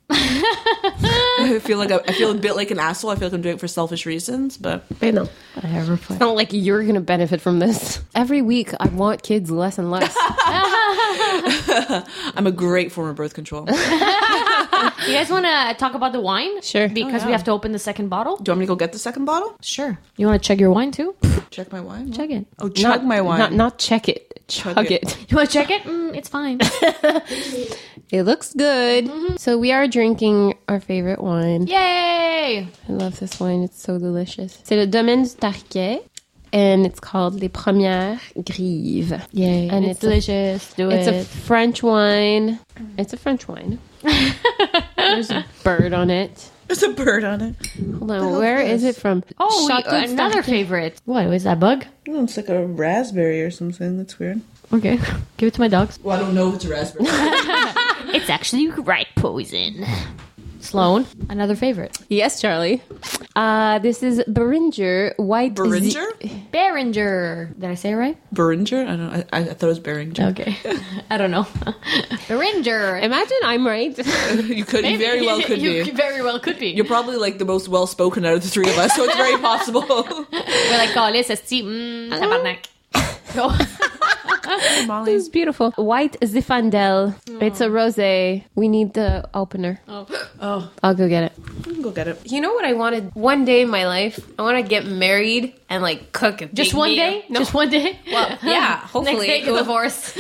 I feel like I, I feel a bit like an asshole. I feel like I'm doing it for selfish reasons. But
I know.
Whatever.
It's not like you're going to benefit from this. Every week, I want kids less and less.
I'm a great form of birth control. Do
You guys want to talk about the wine?
Sure.
Because
Oh, yeah.
we have to open the second bottle?
you want me to go get the second bottle?
Sure. You want to check your wine too?
Check my wine.
Check it.
Oh, chug
not,
my wine.
Not, not check it. Chug,
Chug
it.
it.
You want to check it? Mm, it's fine.
It looks good. So we are drinking our favorite wine.
Yay!
I love this wine. It's so delicious. C'est le Domaine du Tarquet. And it's called Les Premières Grives.
Yay.
And
And
it's
it's
a-
delicious. Do
It's
it.
a French wine. It's a French wine. There's a bird on it.
There's a bird on it.
Hold on. Where is it from?
oh, we,
Chateau
another
Tarquet.
favorite. What, is that bug?
Oh, it's like a raspberry or something. That's weird.
Okay. Give it to my dogs.
Well, I don't know if it's a raspberry.
It's actually rat poison. Sloan, another favorite.
Yes, Charlie. Uh, this is Beringer White.
Beringer?
Beringer. Did I say it right?
Beringer? I don't know. I, I thought it was Beringer.
Okay. I don't know. Beringer.
Imagine I'm right.
You could. You very well could
you
be.
very well could be.
You're probably like the most well spoken out of the three of us, so it's very possible.
We're like, oh, let's see. Mm, tabarnak. Go.
This is beautiful. White Zinfandel. It's a rosé. We need the opener.
Oh.
Oh,
I'll go get it.
you can go get it.
You know what I wanted? One day in my life, I want to get married and like cook a
Just
big
one
meal.
day?
No,
Just one day?
well, yeah. Hopefully,
Next day,
it
get
will-
divorced.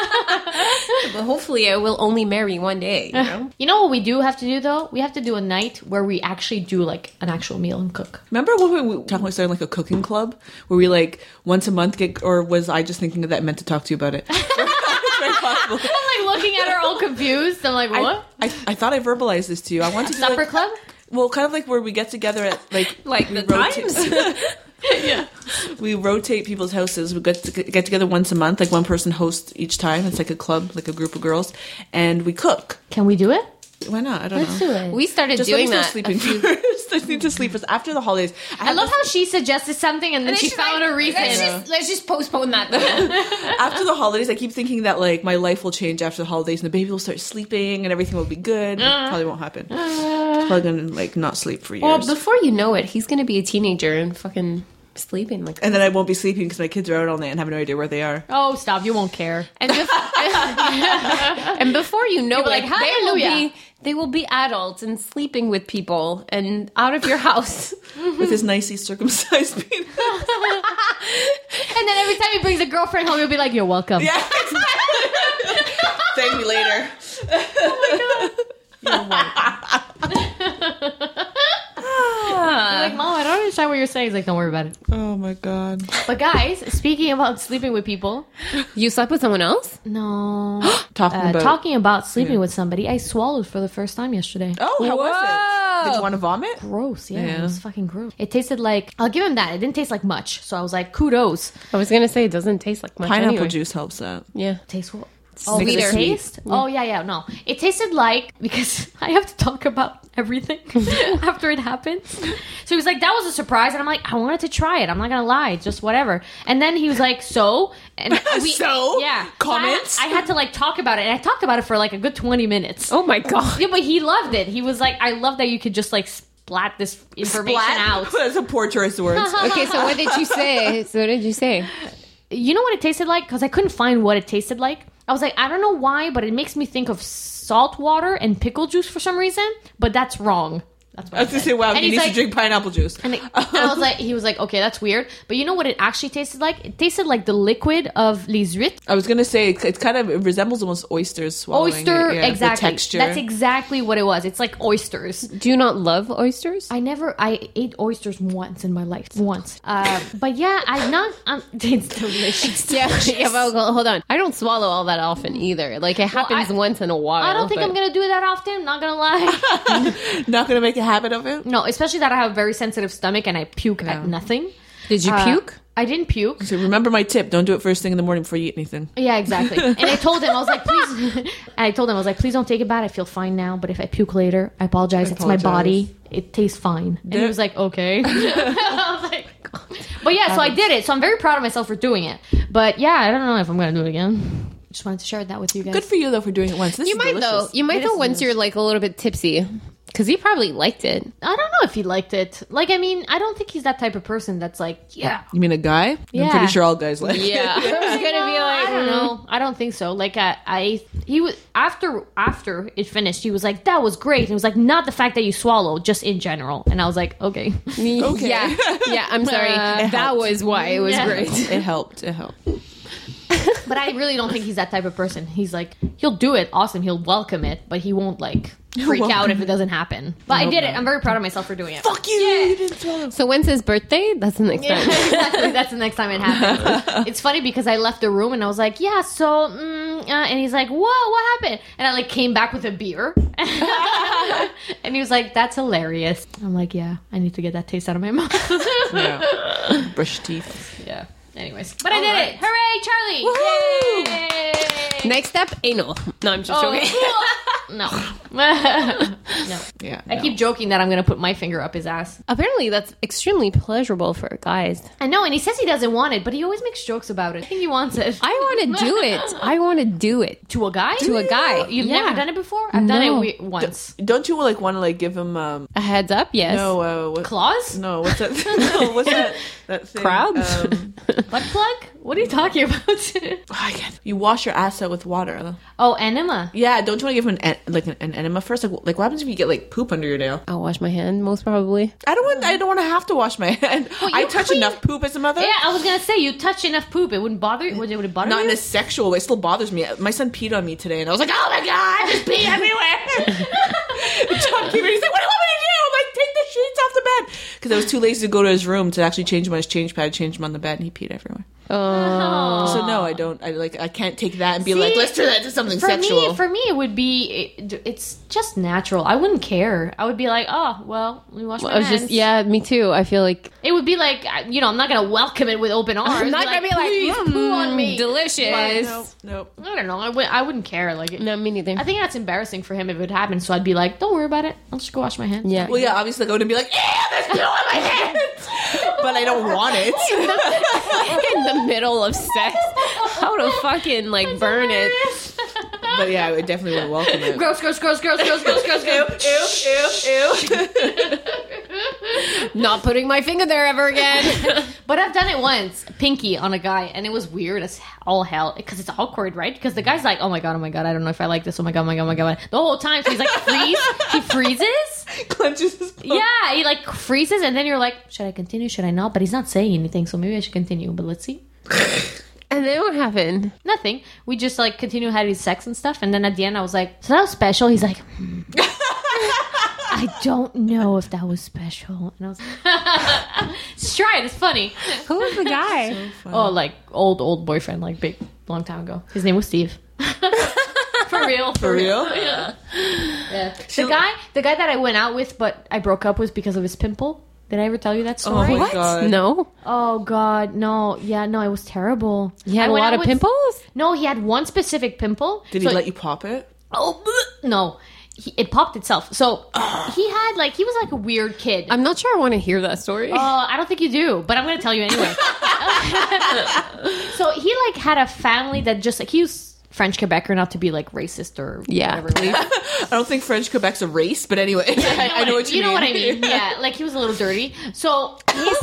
but hopefully, I will only marry one day. You know?
You know what we do have to do though? We have to do a night where we actually do like an actual meal and cook.
Remember when we were talking about starting like a cooking club where we like once a month get, or was I just thinking of that and meant to talk to you about it? It's very possible.
I'm like looking at her all confused. I'm like,
I,
what?
I, I thought I verbalized this to you. I want to do
Supper
like,
club?
well, kind of like where we get together at like
Like
we
the times?
Yeah.
we rotate people's houses. We get to get together once a month. Like one person hosts each time. It's like a club, like a group of girls, and we cook.
Can we do it?
Why not? I don't
Let's
know.
do it.
We started
Just let me
doing
start
that.
sleeping first. I need to sleep first after the holidays.
I
have
love
this-
how she suggested something and then she found a reason.
Let's just, let's just postpone that. Then.
after the holidays, I keep thinking that like my life will change after the holidays, and the baby will start sleeping, and everything will be good. It probably won't happen. It's probably gonna like not sleep for years,
Well, before you know it, he's gonna be a teenager and fucking sleeping like.
and then I won't be sleeping because my kids are out all night and have no idea where they are.
Oh, stop. You won't care.
And, bef- and before you know
You'll be
it,
like,
they will
"Hallelujah."
be they will be adults and sleeping with people and out of your house.
With his nicely circumcised penis.
And then every time he brings a girlfriend home, you'll be like, you're welcome.
Yeah. Thank me later.
I'm like, Mom, I don't understand what you're saying. He's like, don't worry about it.
Oh my god.
But guys, speaking about sleeping with people,
You slept with someone else?
no.
Talking
Uh,
about
talking about sleeping with somebody, I swallowed for the first time yesterday.
Oh, how was it?
Whoa.
Did you want to vomit?
Gross, yeah,
Yeah.
it was fucking gross. It tasted like, I'll give him that. It didn't taste like much. So I was like, kudos.
I was gonna say it doesn't taste like much.
Pineapple
anyway.
juice helps that.
Yeah.
Taste what? Oh, the
Sweeter.
taste? Oh, yeah, yeah, no. It tasted like, because I have to talk about everything after it happens. So he was like, that was a surprise. And I'm like, I wanted to try it. I'm not going to lie. Just whatever. And then he was like, so? And we,
So?
Yeah.
Comments?
So I, had, I had to like talk about it. And I talked about it for like a good twenty minutes.
Oh my god.
Yeah, but he loved it. He was like, I love that you could just like splat this information out.
That's a poor choice of words.
Okay, so what did you say? So what did you say?
You know what it tasted like? Because I couldn't find what it tasted like. I was like, I don't know why, but it makes me think of salt water and pickle juice for some reason, but that's wrong. That's what
I was going to say, wow,
and
he
he's
needs
like,
to drink pineapple juice.
And, it, and I was like, he was like, okay, that's weird. But you know what it actually tasted like? It tasted like the liquid of les huîtres.
I was going to say, it's, it's kind of, it resembles almost oysters swallowing
Oyster,
it. Yeah,
exactly.
The texture.
That's exactly what it was. It's like oysters.
Do you not love oysters?
I never, I ate oysters once in my life. Once. Uh, but yeah, I'm not, um, it's delicious.
Yeah, yeah, but well, hold on. I don't swallow all that often either. Like, it happens
I-
once in a while.
I don't think
but-
I'm going to do it that often. Not going to lie.
Not going to make a habit of it?
No, especially that I have a very sensitive stomach and I puke at nothing.
Did you
Uh,
puke?
I didn't puke.
So remember my tip. Don't do it first thing in the morning before you eat anything.
Yeah, exactly. And I told him, I was like, please. And I told him, I was like, please don't take it bad. I feel fine now. But if I puke later, I apologize.
I
It's my
apologize.
body. It tastes fine. And he
There-
was like, okay. I was like, but yeah, so I did it. So I'm very proud of myself for doing it. But yeah, I don't know if I'm going to do it again. Just wanted to share that with you guys.
Good for you, though, for doing it once. This
You
is
might,
delicious.
though. You might,
It
though,
is
once you're, like, a little bit tipsy. Because he probably liked it.
I don't know if he liked it. Like, I mean, I don't think he's that type of person that's like, yeah.
You mean a guy?
Yeah.
I'm pretty sure all guys like
Yeah. I was going to be
No,
like,
I don't
mm.
know. I don't think so. Like I, I, he was after after it finished. He was like, "That was great." And it was like, not the fact that you swallowed, just in general. And I was like, "Okay."
Okay.
Yeah, yeah, I'm sorry.
Uh,
that was why it was
Yeah.
great.
It helped. It helped.
But I really don't think he's that type of person. He's like, he'll do it, awesome. He'll welcome it, but he won't like freak out
welcome
if it doesn't happen. But I
hope
did it.
not.
I'm very proud of myself for doing it.
Fuck you! You didn't swallow.
So when's his birthday? That's the next
Yeah,
time.
exactly. That's the next time it happens. It's funny because I left the room and I was like, yeah, so, mm, uh, and he's like, whoa, what happened? And I like came back with a beer. And he was like, that's hilarious. I'm like, yeah, I need to get that taste out of my mouth.
Yeah. Brush teeth.
Yeah. Anyways. But I did
right.
it. Hooray, Charlie. Yay.
Next step, anal. No, I'm just joking.
Oh, no. No.
Yeah.
I
no.
keep joking that I'm going to put my finger up his ass.
Apparently, that's extremely pleasurable for guys.
I know, and he says he doesn't want it, but he always makes jokes about it. I think he wants it.
I want to do it. I want to do it.
To a guy?
To a guy.
You've
Yeah.
never done it before? I've done
No.
it we- once.
Don't you like want to like give him um
A heads up, yes.
no uh what,
Claws?
no what's that no what's that that thing
Crabs?
um,
Butt plug? What are you talking about?
I can't- you wash your ass out with water.
Oh, enema.
Yeah, don't you want to give him an en- like an, an enema first? Like, like what happens if you get like poop under your nail?
I'll wash my hand, most probably.
I don't want I don't want to have to wash my hand. I
you
touch
clean-
enough poop as a mother.
Yeah, I was gonna say you touch enough poop, it wouldn't bother you. Would it, would it bother
Not
you?
in a sexual way. It still bothers me. My son peed on me today, and I was like, "Oh my god, there's pee everywhere!" John came in. He's like, "What do you want me to do?" I'm like, "Take the sheets off the bed," because I was too lazy to go to his room to actually change him on his change pad, change him on the bed, and he peed everywhere.
Oh.
So no, I don't. I like. I can't take that and be like,
See,
"Let's turn that into something
for
sexual."
me, for me, it would be. It, it's just natural. I wouldn't care. I would be like, oh well, let me wash my
I was
hands.
just, yeah, me too. I feel like
It would be like, you know, I'm not gonna welcome it with open arms.
I'm not gonna be like,
please
mm,
poo on me.
delicious.
But
nope, nope.
I don't know. I would. I wouldn't care. Like,
No, me neither.
I think that's embarrassing for him if it happened. So I'd be like, don't worry about it. I'll just go wash my hands.
Yeah.
Well, yeah, obviously, I wouldn't be like, "Yeah, there's poo on my hands," but I don't want it.
In the middle of sex. How to fucking like burn it.
But yeah, I would definitely would welcome it.
Gross, gross, gross, gross, gross, gross, gross, gross.
Ew, ew, ew.
Not putting my finger there ever again.
But I've done it once, pinky on a guy, and it was weird as all hell because it's awkward, right? Because the guy's like, "Oh my god, oh my god, I don't know if I like this. Oh my god, oh my god, oh my god." The whole time, so he's like, freeze. He freezes.
Clenches his palm.
Yeah, he like freezes, and then you're like, "Should I continue? Should I not?" But he's not saying anything, so maybe I should continue. But let's see.
And then what happened?
Nothing. We just like continue having sex and stuff, and then at the end, I was like, "So that was special." He's like, hmm. "I don't know if that was special," and I was like, "Just try it. It's funny."
Who was the guy?
Oh, like old old boyfriend, like big long time ago. His name was Steve. For real.
For real?
Yeah. Yeah. The guy, the guy that I went out with, but I broke up with because of his pimple. Did I ever tell you that story?
Oh my god.
No.
Oh god, no. Yeah, no, it was terrible.
He had
I
a
went
lot
out
of
with-
pimples?
No, he had one specific pimple.
Did he
So-
let you pop it?
Oh bleh. No. He, it popped itself. So he had like he was like a weird kid.
I'm not sure I want to hear that story.
Uh, I don't think you do, but I'm going to tell you anyway. So he like had a family that just like he was French Quebecer, not to be like racist or
Yeah.
whatever.
I don't think French Quebec's a race, but anyway, I, I know what you,
you know
mean.
what I mean. Yeah, like he was a little dirty. So he's,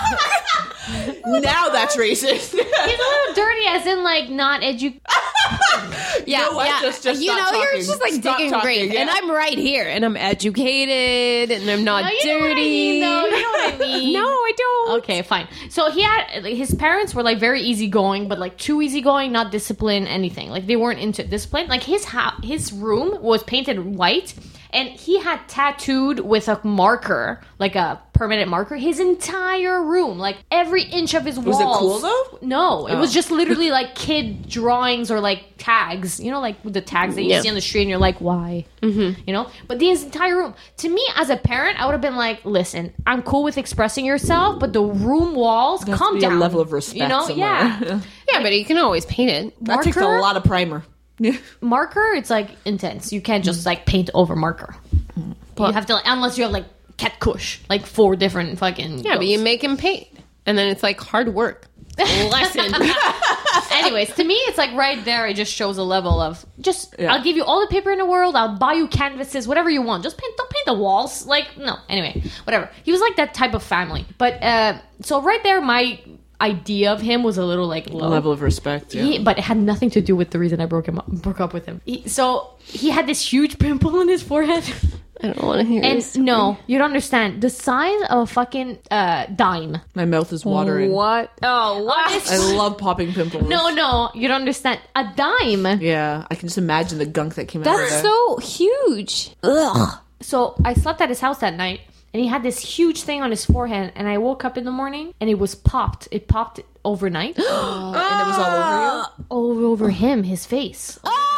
Now that's racist.
he's a little dirty, as in like not edu.
Yeah,
know what?
yeah.
Just- just
you
stop
know, you're
talking.
just like
Stop
digging
talking,
grave,
yeah.
and I'm right here, and I'm educated, and I'm not
No, you know what I
dirty.
mean, though. You know what I mean.
No, I don't.
Okay, fine. So he had like, his parents were like very easygoing, but like too easygoing, not disciplined, anything. Like they weren't into discipline. Like his house, his room was painted white, and he had tattooed with a marker, like a permanent marker, his entire room, like every inch of his walls.
Was it cool, though?
No, it
Oh.
was just literally like kid drawings or like tags. You know, like the tags that you
Yeah.
see on the street, and you're like, why? Mm-hmm. You know, but the entire room. To me, as a parent, I would have been like, listen, I'm cool with expressing yourself, but the room walls,
has
calm
to be a
down.
level of respect
You know,
somewhere.
yeah.
Yeah, but you can always paint it.
That takes a
Marker?
lot of primer.
Marker, it's like intense. You can't just like paint over marker. You have to, like, unless you have like Cat Kush, like four different fucking.
Yeah, but you
goats.
make him paint, and then it's like hard work. Lesson.
Anyways, to me, it's like right there. It just shows a level of just.
Yeah.
I'll give you all the paper in the world. I'll buy you canvases, whatever you want. Just paint. Don't paint the walls. Like no. Anyway, whatever. He was like that type of family. But uh, so right there, my idea of him was a little like low.
Level of respect. Yeah.
He, but it had nothing to do with the reason I broke him up, broke up with him. He, so he had this huge pimple on his forehead.
I don't want to hear
And
this.
no, you don't understand. The size of a fucking uh, dime.
My mouth is watering.
What? Oh, what?
I love popping pimples.
No, no, you don't understand. A dime.
Yeah, I can just imagine the gunk that came out of
That's
there.
so huge. Ugh.
So I slept at his house that night, and he had this huge thing on his forehead. And I woke up in the morning, and it was popped. It popped overnight,
and it was all over you.
all over him, his face,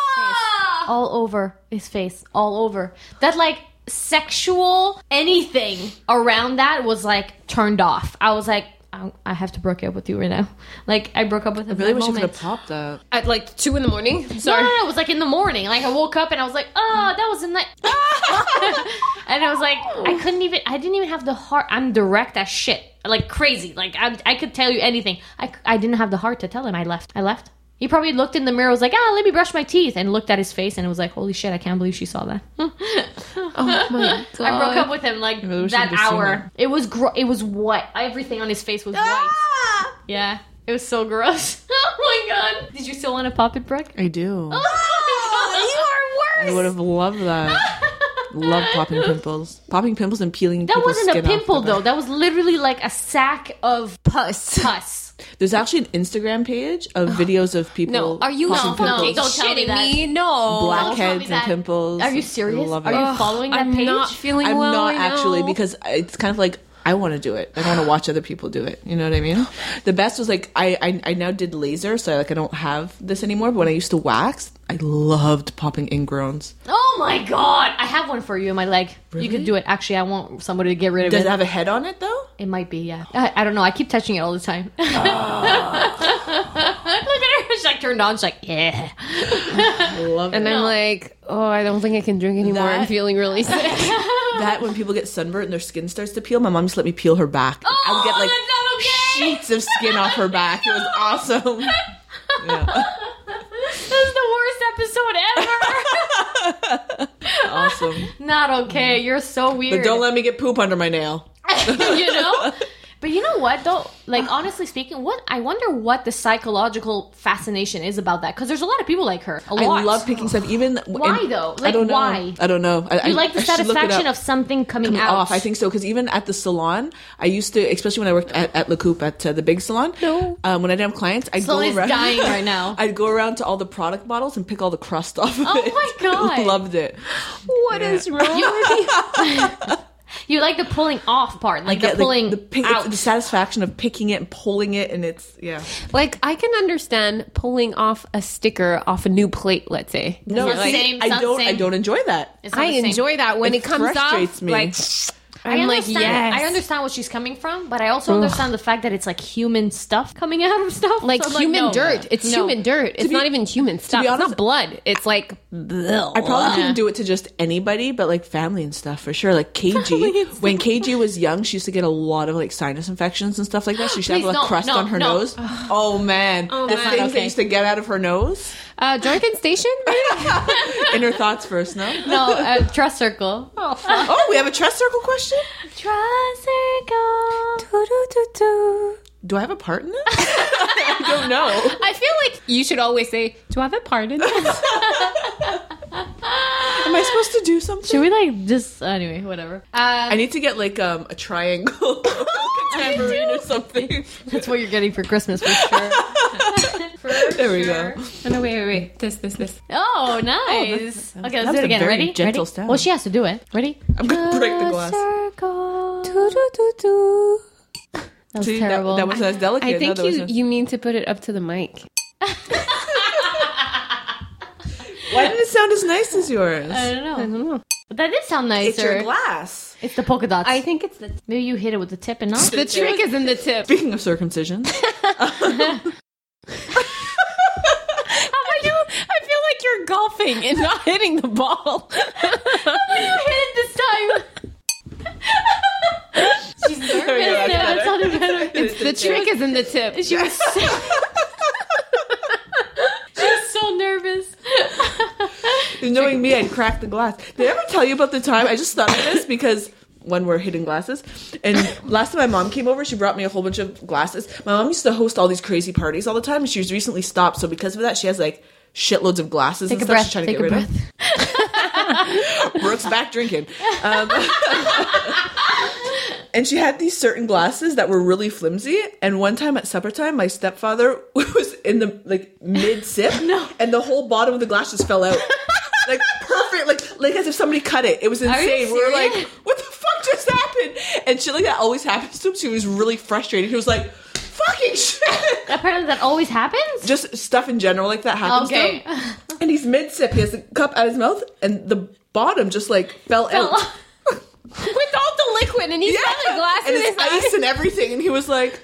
all over his face, all over. That like sexual anything around that was like turned off. I was like, I, I have to break up with you right now. Like I broke up with him.
I really
that
wish I could
moment.
have popped that.
At like two in the morning?
No,
Sorry.
no, no, it was like in the morning. Like I woke up and I was like, oh, that was a night. And I was like, I couldn't even, I didn't even have the heart. I'm direct as shit. Like crazy. Like I, I could tell you anything. I, I didn't have the heart to tell him I left. I left. He probably looked in the mirror, was like, ah, let me brush my teeth. And looked at his face and was like, holy shit, I can't believe she saw that.
Oh my god.
I broke up with him like
really wish I
that
could've seen
hour. It was gro- it was white. Everything on his face was white. Yeah. It was so gross. Oh my god. Did you still want to pop it, Brooke?
I do.
Oh, you are
I
worse.
would have loved that. Love popping pimples. Popping pimples and peeling
That
people's
wasn't a
skin off
pimple
the back.
though. That was literally like a sack of
Puss.
pus.
There's actually an Instagram page of videos of people
No, are you
popping
No,
fucking
no,
pimples.
don't tell me
shitting
that.
me? No.
Don't tell
Blackheads
me
and
that.
pimples.
Are you
I
serious?
love
Are
it.
you following that
I'm
page?
not feeling
I'm
well
not
right
actually
now.
because it's kind of like I want to do it. I want to watch other people do it. You know what I mean? The best was like I, I I now did laser, so like I don't have this anymore. But when I used to wax, I loved popping ingrowns.
Oh my god! I have one for you in my leg. You
Really?
could do it. Actually, I want somebody to get rid of
Does
it.
it have a head on it though?
It might be, yeah. I, I don't know. I keep touching it all the time. Look at her. She's like turned on. She's like, yeah.
I love
And
it.
I'm like, oh, I don't think I can drink anymore. I'm
That-
feeling really sick.
That when people get sunburnt and their skin starts to peel, my mom used to let me peel her back. I would get like
that's not okay.
sheets of skin off her back. It was awesome. Yeah,
This is the worst episode ever.
awesome.
Not okay. You're so weird.
But don't let me get poop under my nail.
you know? But you know what, though? Like, honestly speaking, what I wonder what the psychological fascination is about that. Because there's a lot of people like her. A lot.
I love picking stuff. Even
Why,
and
though?
I
Like,
don't know.
why?
I don't know. I,
You
I,
like the
I should look it
satisfaction
up.
of something coming,
Coming
out.
off. I think so because even at the salon, I used to, especially when I worked at, at La Coupe at uh, the big salon.
No.
Um, when I didn't have clients, I'd
Sloan
go
is
around.
dying right now.
I'd go around to all the product bottles and pick all the crust off of
Oh
it.
my God.
Loved it.
What is wrong with you?
You like the pulling off part, like the
Get,
pulling
the, pick,
out.
it's the satisfaction of picking it and pulling it, and it's yeah.
Like, I can understand pulling off a sticker off a new plate, let's say.
No,
not the
see,
same. It's
I
not the
don't. I
same.
don't enjoy that.
It's not
I
the same.
enjoy that when
It
it, comes
frustrates
off.
me.
Like,
I
I'm like,
understand.
yes.
I understand what she's coming from, but I also understand the fact that it's like human stuff coming out of stuff.
Like
So I'm
human
no.
dirt. It's
No.
human dirt. It's
be-
not even human stuff.
be
It's
honest-
not blood. It's like, bleh.
I probably couldn't do it to just anybody, but like family and stuff for sure. Like K G, when K G was young, she used to get a lot of like sinus infections and stuff like that. She used to have
Please,
like
no,
crust
no,
on her
no.
nose. Oh man, the
man.
things
Okay.
that used to get out of her nose.
Uh, Drunken Station?
In her thoughts first, no?
No, uh, trust circle.
Oh, we have a trust circle question.
Trust circle.
Do I have a part in this? I don't know.
I feel like you should always say, do I have a part in this?
Am I supposed to do something?
Should we like just anyway, whatever. Uh,
I need to get like um, a triangle, like a tambourine or something.
that's what you're getting for Christmas for sure. For
There we
sure.
go.
Oh, no, wait, wait, wait. This, this, this.
Oh, nice. okay, let's
that
do
was
it
a
again.
very
Ready?
gentle
Ready?
sound.
Well, she has to do it. Ready?
I'm gonna break the glass.
Circle.
Do, do, do, do.
That was
See, that,
terrible.
that wasn't as delicate.
I
No,
think
that
you,
wasn't-
you mean to put it up to the mic.
Why didn't it sound as nice as yours?
I don't know.
I don't know.
But that did sound
It's your
nicer.
glass.
It's the polka dots.
I think it's the...
Maybe you hit it with the tip and not.
The trick is in the tip.
Speaking of circumcision,
How about you? I feel like you're golfing and not hitting the ball.
You hit it this time. She's nervous.
There we go, that's
Yeah, that
better.
sounded better.
It's
The trick is in the tip.
She was so, she was so nervous.
knowing me, I'd crack the glass. Did I ever tell you about the time? I just thought of this because when we're hitting glasses, and last time my mom came over, she brought me a whole bunch of glasses. My mom used to host all these crazy parties all the time, and she was recently stopped. So because of that, she has like shitloads of glasses
Take
and
a
stuff
breath.
she's trying
Take
to
a
get rid
breath.
of. Brooke's back drinking. Um, and she had these certain glasses that were really flimsy. And one time at supper time, my stepfather was in the like mid sip, no. and the whole bottom of the glass just fell out. Like perfect, like like as if somebody cut it. It was insane. We were like,
serious?
what the fuck just happened? And shit like that always happens to him. She was really frustrated. He was like, fucking shit.
Apparently, that always happens.
Just stuff in general like that happens
Okay.
to him. And he's mid sip. He has the cup at his mouth, and the bottom just like fell out.
With all the liquid, and he's
Yeah.
got the glass
and
in
it's
his
ice
eyes.
and everything. And he was like,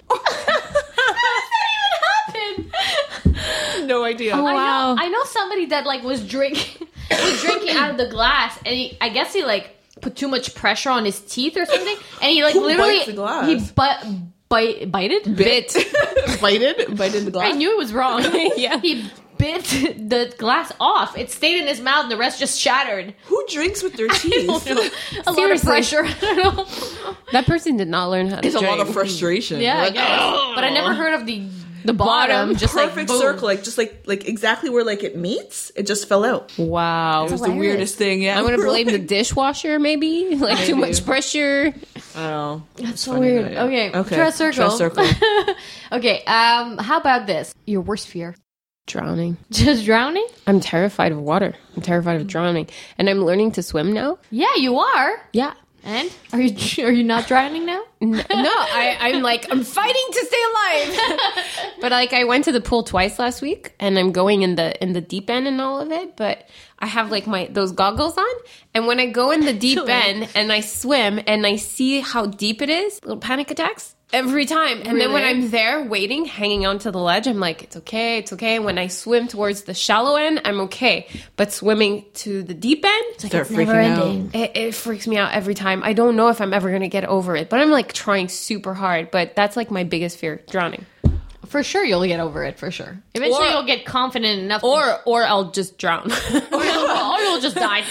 no idea.
Oh,
I
wow.
know, I know somebody that like was drinking was drinking out of the glass, and he, I guess he like put too much pressure on his teeth or something, and he like
Who
literally
bites the glass?
he but bite bited
Bit. Bited? Bited the glass?
I knew it was wrong.
Yeah.
He bit the glass off. It stayed in his mouth, and the rest just shattered.
Who drinks with their
I
teeth?
don't know. A lot of
Seriously.
pressure. I don't know.
That person did not learn how to
It's a
drink.
lot of frustration.
Yeah, I
Like,
guess. But I never heard of the
The
bottom.
bottom.
Just like
perfect
boom.
circle, like just like like exactly where like it meets, it just fell out.
Wow.
It was the
hilarious.
weirdest thing. Yeah,
I'm gonna
We were
blame the
like,
dishwasher, maybe like too
Maybe.
much pressure.
Oh,
That's so
funny,
weird.
though, yeah.
Okay.
Okay.
Trust circle.
Trust circle.
Okay. Um. How about this? Your worst fear?
Drowning.
Just drowning?
I'm terrified of water. I'm terrified of drowning, and I'm learning to swim now.
Yeah, you are.
Yeah.
And are you are you not drowning now?
No, I, I'm like, I'm fighting to stay alive. But like, I went to the pool twice last week, and I'm going in the in the deep end and all of it. But I have like my those goggles on, and when I go in the deep end and I swim and I see how deep it is, little panic attacks every time. And then when
Really?
I'm there waiting, hanging onto the ledge, I'm like, it's okay, it's okay. When I swim towards the shallow end, I'm okay. But swimming to the deep end,
Start
It's never
freaking out.
ending.
it, it freaks me out every time. I don't know if I'm ever going to get over it, but I'm like trying super hard. But that's like my biggest fear, drowning.
For sure, you'll get over it. For sure. Eventually,
Or-
you'll get confident enough.
Or or I'll just drown.
or, you'll, or you'll just die.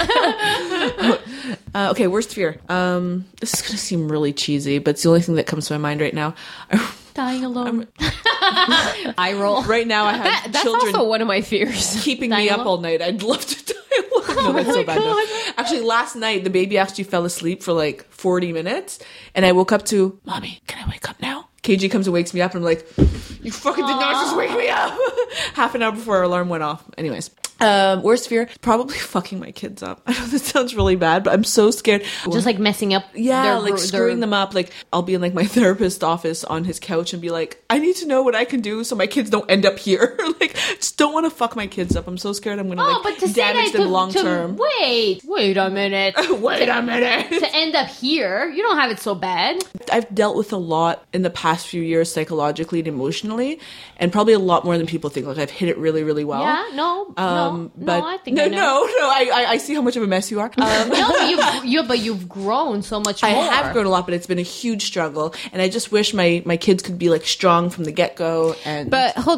Uh, okay, worst fear. Um, this is gonna seem really cheesy, but it's the only thing that comes to my mind right now.
Dying alone. I roll.
Right now, I have
That- that's
children
also one of my fears.
keeping
Dying
me up
alone?
all night. I'd love to die alone. No, that's so bad. No. Actually, last night the baby actually fell asleep for like forty minutes, and I woke up to, "Mommy, can I wake up now?" K G comes and wakes me up, and I'm like, "You fucking did not just wake me up!" Half an hour before our alarm went off. Anyways, um, worst fear, probably fucking my kids up. I know this sounds really bad, but I'm so scared.
Just like messing up.
Yeah,
their,
like
their-
screwing them up. Like I'll be in like my therapist's office on his couch and be like, I need to know what I can do so my kids don't end up here. Like, just don't want to fuck my kids up. I'm so scared I'm gonna
Oh,
like
but to say
damage
that
them
to,
long
to-
term.
Wait, wait a minute.
Wait a minute.
To end up here, you don't have it so bad.
I've dealt with a lot in the past few years psychologically and emotionally, and probably a lot more than people think. Like I've hit it really, really well.
Yeah, no,
Um,
no,
but
no. I think
no,
I know.
no, no. I, I I see how much of a mess you are. Um,
No, but you've, you, but you've grown so much
I
more.
have grown a lot, but it's been a huge struggle, and I just wish my my kids could be like strong from the get go. And
But hold on.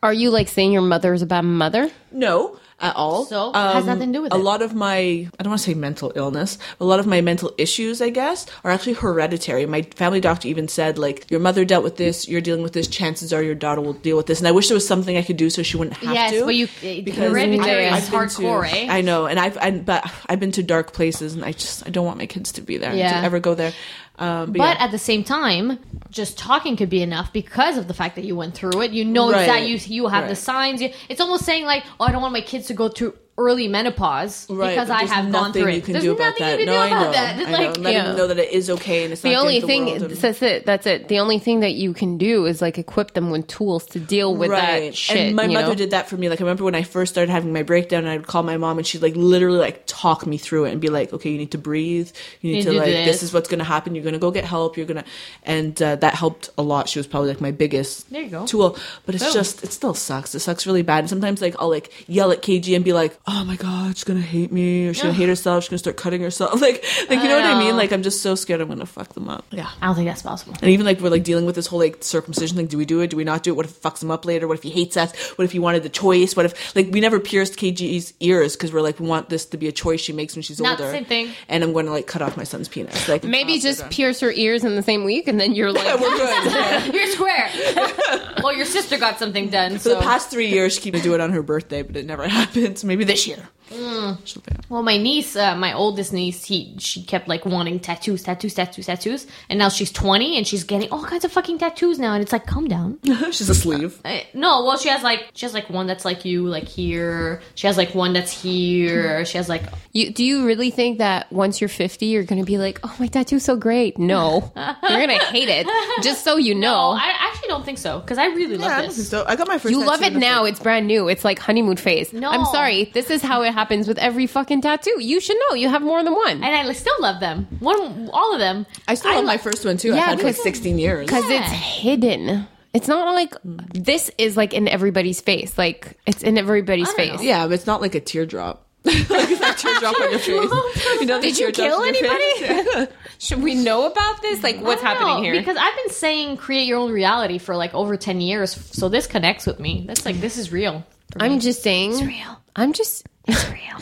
Are you like saying your mother is a bad mother?
No, at all.
So, it has nothing to do with
a
it.
lot of my, I don't want to say mental illness, a lot of my mental issues, I guess, are actually hereditary. My family doctor even said, like, your mother dealt with this, you're dealing with this, chances are your daughter will deal with this. And I wish there was something I could do so she wouldn't have
Yes,
to.
but you hereditary
I've
is
been
hardcore,
to,
eh?
I know, and I've, I, but I've been to dark places, and I just, I don't want my kids to be there,
Yeah.
to ever go there. Um, but
But
yeah.
at the same time, just talking could be enough because of the fact that you went through it. You know
Right.
that you you have the
Right.
signs. You, it's almost saying like, "Oh, I don't want my kids to go through early menopause
Right,
because
but
I
there's
have gone
nothing
through
you
it."
can
There's
do about
nothing
that.
you can
No,
do
I
about
know.
that.
I
It's
know.
like,
Let
Yeah.
them know that it is okay, and it's
The
not
only
the end
thing
of the world, and-
that's it. That's it. The only thing that you can do is like equip them with tools to deal with that shit.
And my
you
mother
know?
did that for me. Like, I remember when I first started having my breakdown, and I'd call my mom, and she'd like literally like talk me through it and be like, "Okay, you need to breathe. You need
You
to
do
like
this.
this. is what's going to happen. You're going to go get help. You're gonna," and uh, that helped a lot. She was probably like my biggest
There you go.
tool. But it's
Boom.
just, it still sucks. It sucks really bad. And sometimes like I'll like yell at K G and be like, "Oh my god, she's gonna hate me. Or she's gonna hate herself. She's gonna start cutting herself." Like, like you know what I mean?
know.
Like, I'm just so scared I'm gonna fuck them up. Yeah.
I don't think that's possible.
And even like we're like dealing with this whole like circumcision thing. Do we do it? Do we not do it? What if it fucks him up later? What if he hates us? What if he wanted the choice? What if like we never pierced K G's ears because we're like we want this to be a choice she makes when she's
Not the
older.
same thing.
And I'm going to like cut off my son's penis. Like
Maybe
off
just
it.
pierce her ears in the same week, and then you're like,
Yeah, we're good. Yeah.
You're square. Well, your sister got something done.
For
So.
the past three years, she keeps to do it on her birthday, but it never happens. Maybe this year. She'll be-
Well, my niece, uh, my oldest niece, he she kept like wanting tattoos, tattoos, tattoos, tattoos, and now she's twenty and she's getting all kinds of fucking tattoos now, and it's like, calm down.
She's a sleeve.
Uh, no, well, she has like she has like one that's like you, like here. She has like one that's here. She has like
You, do you really think that once you're fifty, you're going to be like, oh, my tattoo's so great? No. You're going to hate it. Just so you know.
Oh, I actually don't think so because I really love
Yeah, I don't
this.
think so. I got my first.
You
tattoo
love it
in the
now.
first-
It's brand new. It's like honeymoon phase.
No.
I'm sorry. This is how it happens with every fucking tattoo. You should know. You have more than one.
And I still love them. One, all of them.
I still love my first one too.
Yeah,
I've had it for like
'cause-
sixteen years.
Because
Yeah.
it's hidden. It's not like this is like in everybody's face. Like it's in everybody's
I don't
face.
know.
Yeah, but it's not like a teardrop. Like it's like a teardrop on your face. You know, the
Did you
teardrops
kill
on your
anybody?
face?
Should we know about this? Like what's
I don't
happening
know,
here?
Because I've been saying create your own reality for like over ten years, so this connects with me. That's like this is real.
I'm just saying. It's
real.
I'm just.
It's real.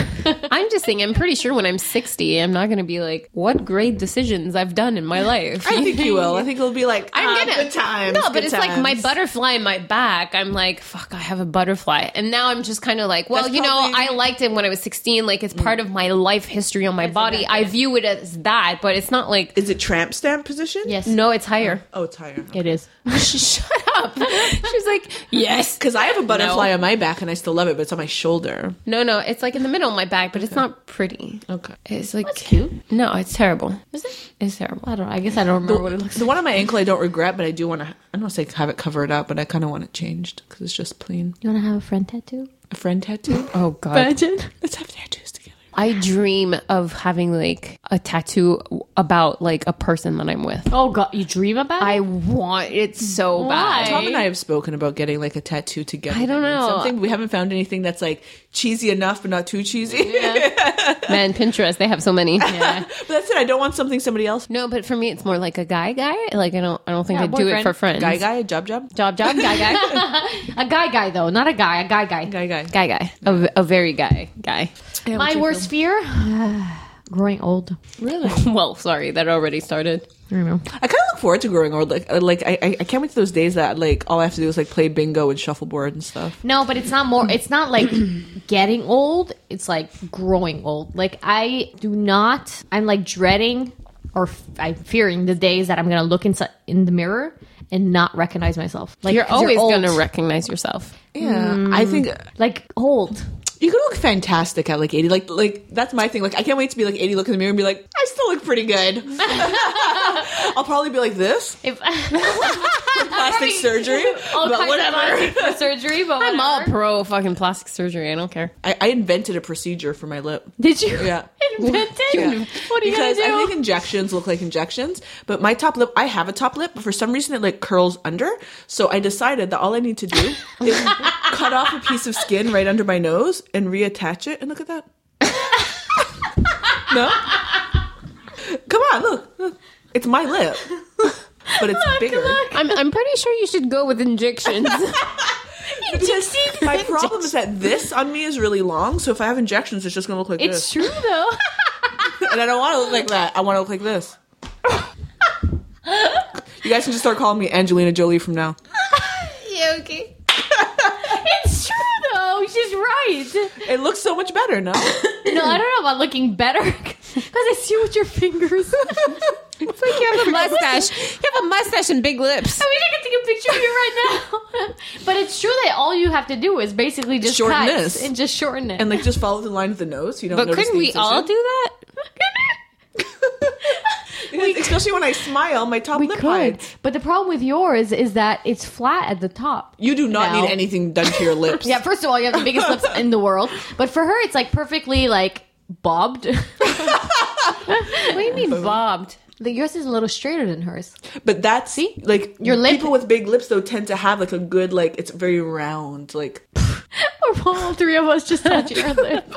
I'm just saying. I'm pretty sure when I'm sixty, I'm not going to be like, what great decisions I've done in my life.
I think you will. I think it'll be like
I'm
ah,
gonna
good times.
No, but
good
it's like my
times.
butterfly in my back. I'm like, fuck, I have a butterfly, and now I'm just kind of like, well,
That's
you
probably-
know, I liked it when I was sixteen. Like it's part of my life history on my body. I view it as that, but it's not like.
Is it tramp stamp position?
Yes.
No, it's higher.
Oh, it's higher.
It is.
Shut up. She's like, yes.
Because I have a butterfly
No.
on my back and I still love it, but it's on my shoulder.
No, no, it's like in the middle of my back, but it's not pretty.
Okay.
It's like
That's cute.
No, it's terrible.
Is it?
It's terrible.
I don't know. I guess I don't remember what it looks
The one on my ankle I don't regret, but I do want to, I don't want to say have it covered up, but I kind of want it changed because it's just plain.
You want to have a friend tattoo?
A friend tattoo?
Oh god.
Imagine.
Let's have tattoos together.
I dream of having like a tattoo about like a person that I'm with.
Oh god, you dream about
I
it?
want it so
Why?
bad.
Tom and I have spoken about getting like a tattoo together.
I don't
that means
know.
Something we haven't found anything that's like cheesy enough, but not too cheesy.
Man, Pinterest, they have so many.
Yeah.
But that's it. I don't want something somebody else.
No, but for me, it's more like a guy guy. Like I don't, I don't think
Yeah,
I do it
boyfriend.
for friends.
Guy, guy, job, job,
job, job, guy, guy,
A guy guy though, not a guy, a guy guy.
guy, guy.
guy, guy. A, a very guy guy.
Yeah,
My
what's your
worst fear? Growing old.
Really?
Well, sorry, that already started.
I don't know.
I kind of look forward to growing old. Like, uh, like I, I I can't wait to those days that like all I have to do is like play bingo and shuffleboard and stuff.
No, but it's not more. It's not like getting old. It's like growing old. Like I do not. I'm like dreading or f- I'm fearing the days that I'm gonna look inside in the mirror and not recognize myself. Like
You're
'cause
always
old.
gonna recognize yourself.
Yeah, I think
like old.
you could look fantastic at like eighty. Like, like that's my thing. Like, I can't wait to be like eighty, look in the mirror and be like, I still look pretty good. I'll probably be like this,
If
plastic surgery,
all
but
kinds
whatever.
of plastic surgery, but
I'm all
whatever.
pro fucking plastic surgery. I don't care.
I, I invented a procedure for my lip.
Did you?
Yeah.
Invented?
Yeah.
What are you
because
gonna do?
I think injections look like injections, but my top lip, I have a top lip, but for some reason it like curls under. So I decided that all I need to do is cut off a piece of skin right under my nose and reattach it. And look at that. No? Come on, look. look. It's my lip. But it's bigger.
I'm, I'm pretty sure you should go with injections.
Because my problem is that this on me is really long, so if I have injections, it's just going to look like
It's
this.
true though.
And I don't want to look like that. I want to look like this. You guys can just start calling me Angelina Jolie from now.
Yeah, okay.
It's true though. She's right.
It looks so much better, no?
No, I don't know about looking better because I see with your fingers.
It's like you have a mustache. You have a mustache and big lips.
I mean, I can take a picture of you right now. But it's true that all you have to do is basically just
Shorten
cut
this.
and just shorten it.
And like just follow the line with the nose. So you don't.
But
notice
couldn't
the
we all
incision.
do that?
Because especially when I smile, my top
we
lip
could.
hides.
But the problem with yours is that it's flat at the top.
You do not
No.
need anything done to your lips.
Yeah, first of all, you have the biggest lips in the world. But for her, it's like perfectly like bobbed.
What do you mean bobbed?
Like, yours is a little straighter than hers.
But that's
See?
like
Your lip-
people with big lips though tend to have like a good like it's very round like.
Or all three of us just touching our lip.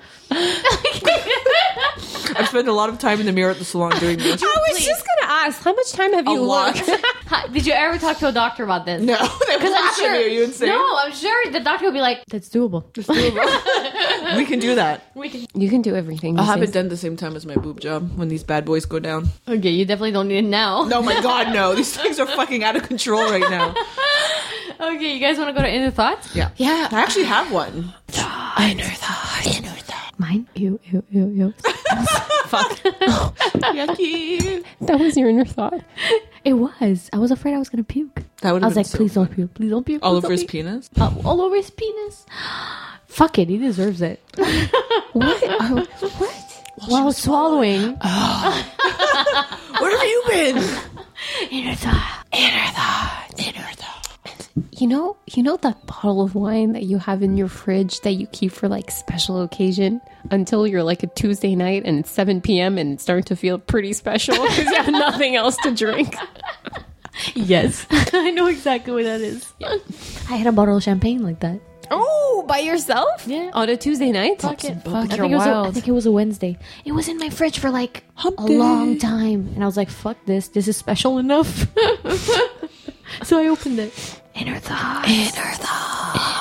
I've spent a lot of time in the mirror at the salon doing this.
I was just gonna ask, how much time have
A
you
lot.
looked?
Hi, did you ever talk to a doctor about this?
No, they
Because I'm
laugh
sure.
at me. Are you insane?
No, I'm sure the doctor will be like, "That's doable.
It's doable. We can do that.
We can."
You can do everything.
I'll
these
have it
days.
done at the same time as my boob job when these bad boys go down.
Okay, you definitely don't need it now.
No, my God, no. These things are fucking out of control right now.
Okay, you guys want to go to inner thoughts?
Yeah.
Yeah.
I actually have one.
Inner thought. Inner thought.
Mine. Ew, ew, ew, ew.
Fuck.
Yucky.
That was your inner thought.
It was. I was afraid I was gonna puke.
That would
I
have
was
been
like,
so
please don't
funny.
puke. Please don't puke.
All
please
over
don't
his
puke."
penis?
Uh, all over his penis. Fuck it. He deserves it.
What? Oh, what?
While swallowing.
Where have you been?
Inner thought.
Inner thought. Inner thought. You know, you know that bottle of wine that you have in your fridge that you keep for like special occasion until you're like a Tuesday night and it's seven p.m. and it's starting to feel pretty special because you have nothing else to drink.
Yes. I know exactly what that is. I had a bottle of champagne like that.
Oh, by yourself?
Yeah.
On a Tuesday night?
Fuck it.
Fuck,
I
you're
think, it was a, I
wild.
think it was a Wednesday. It was in my fridge for like
Hump
a
day.
long time. And I was like, fuck this. This is special enough. So I opened it. Inner thoughts.
Inner thought.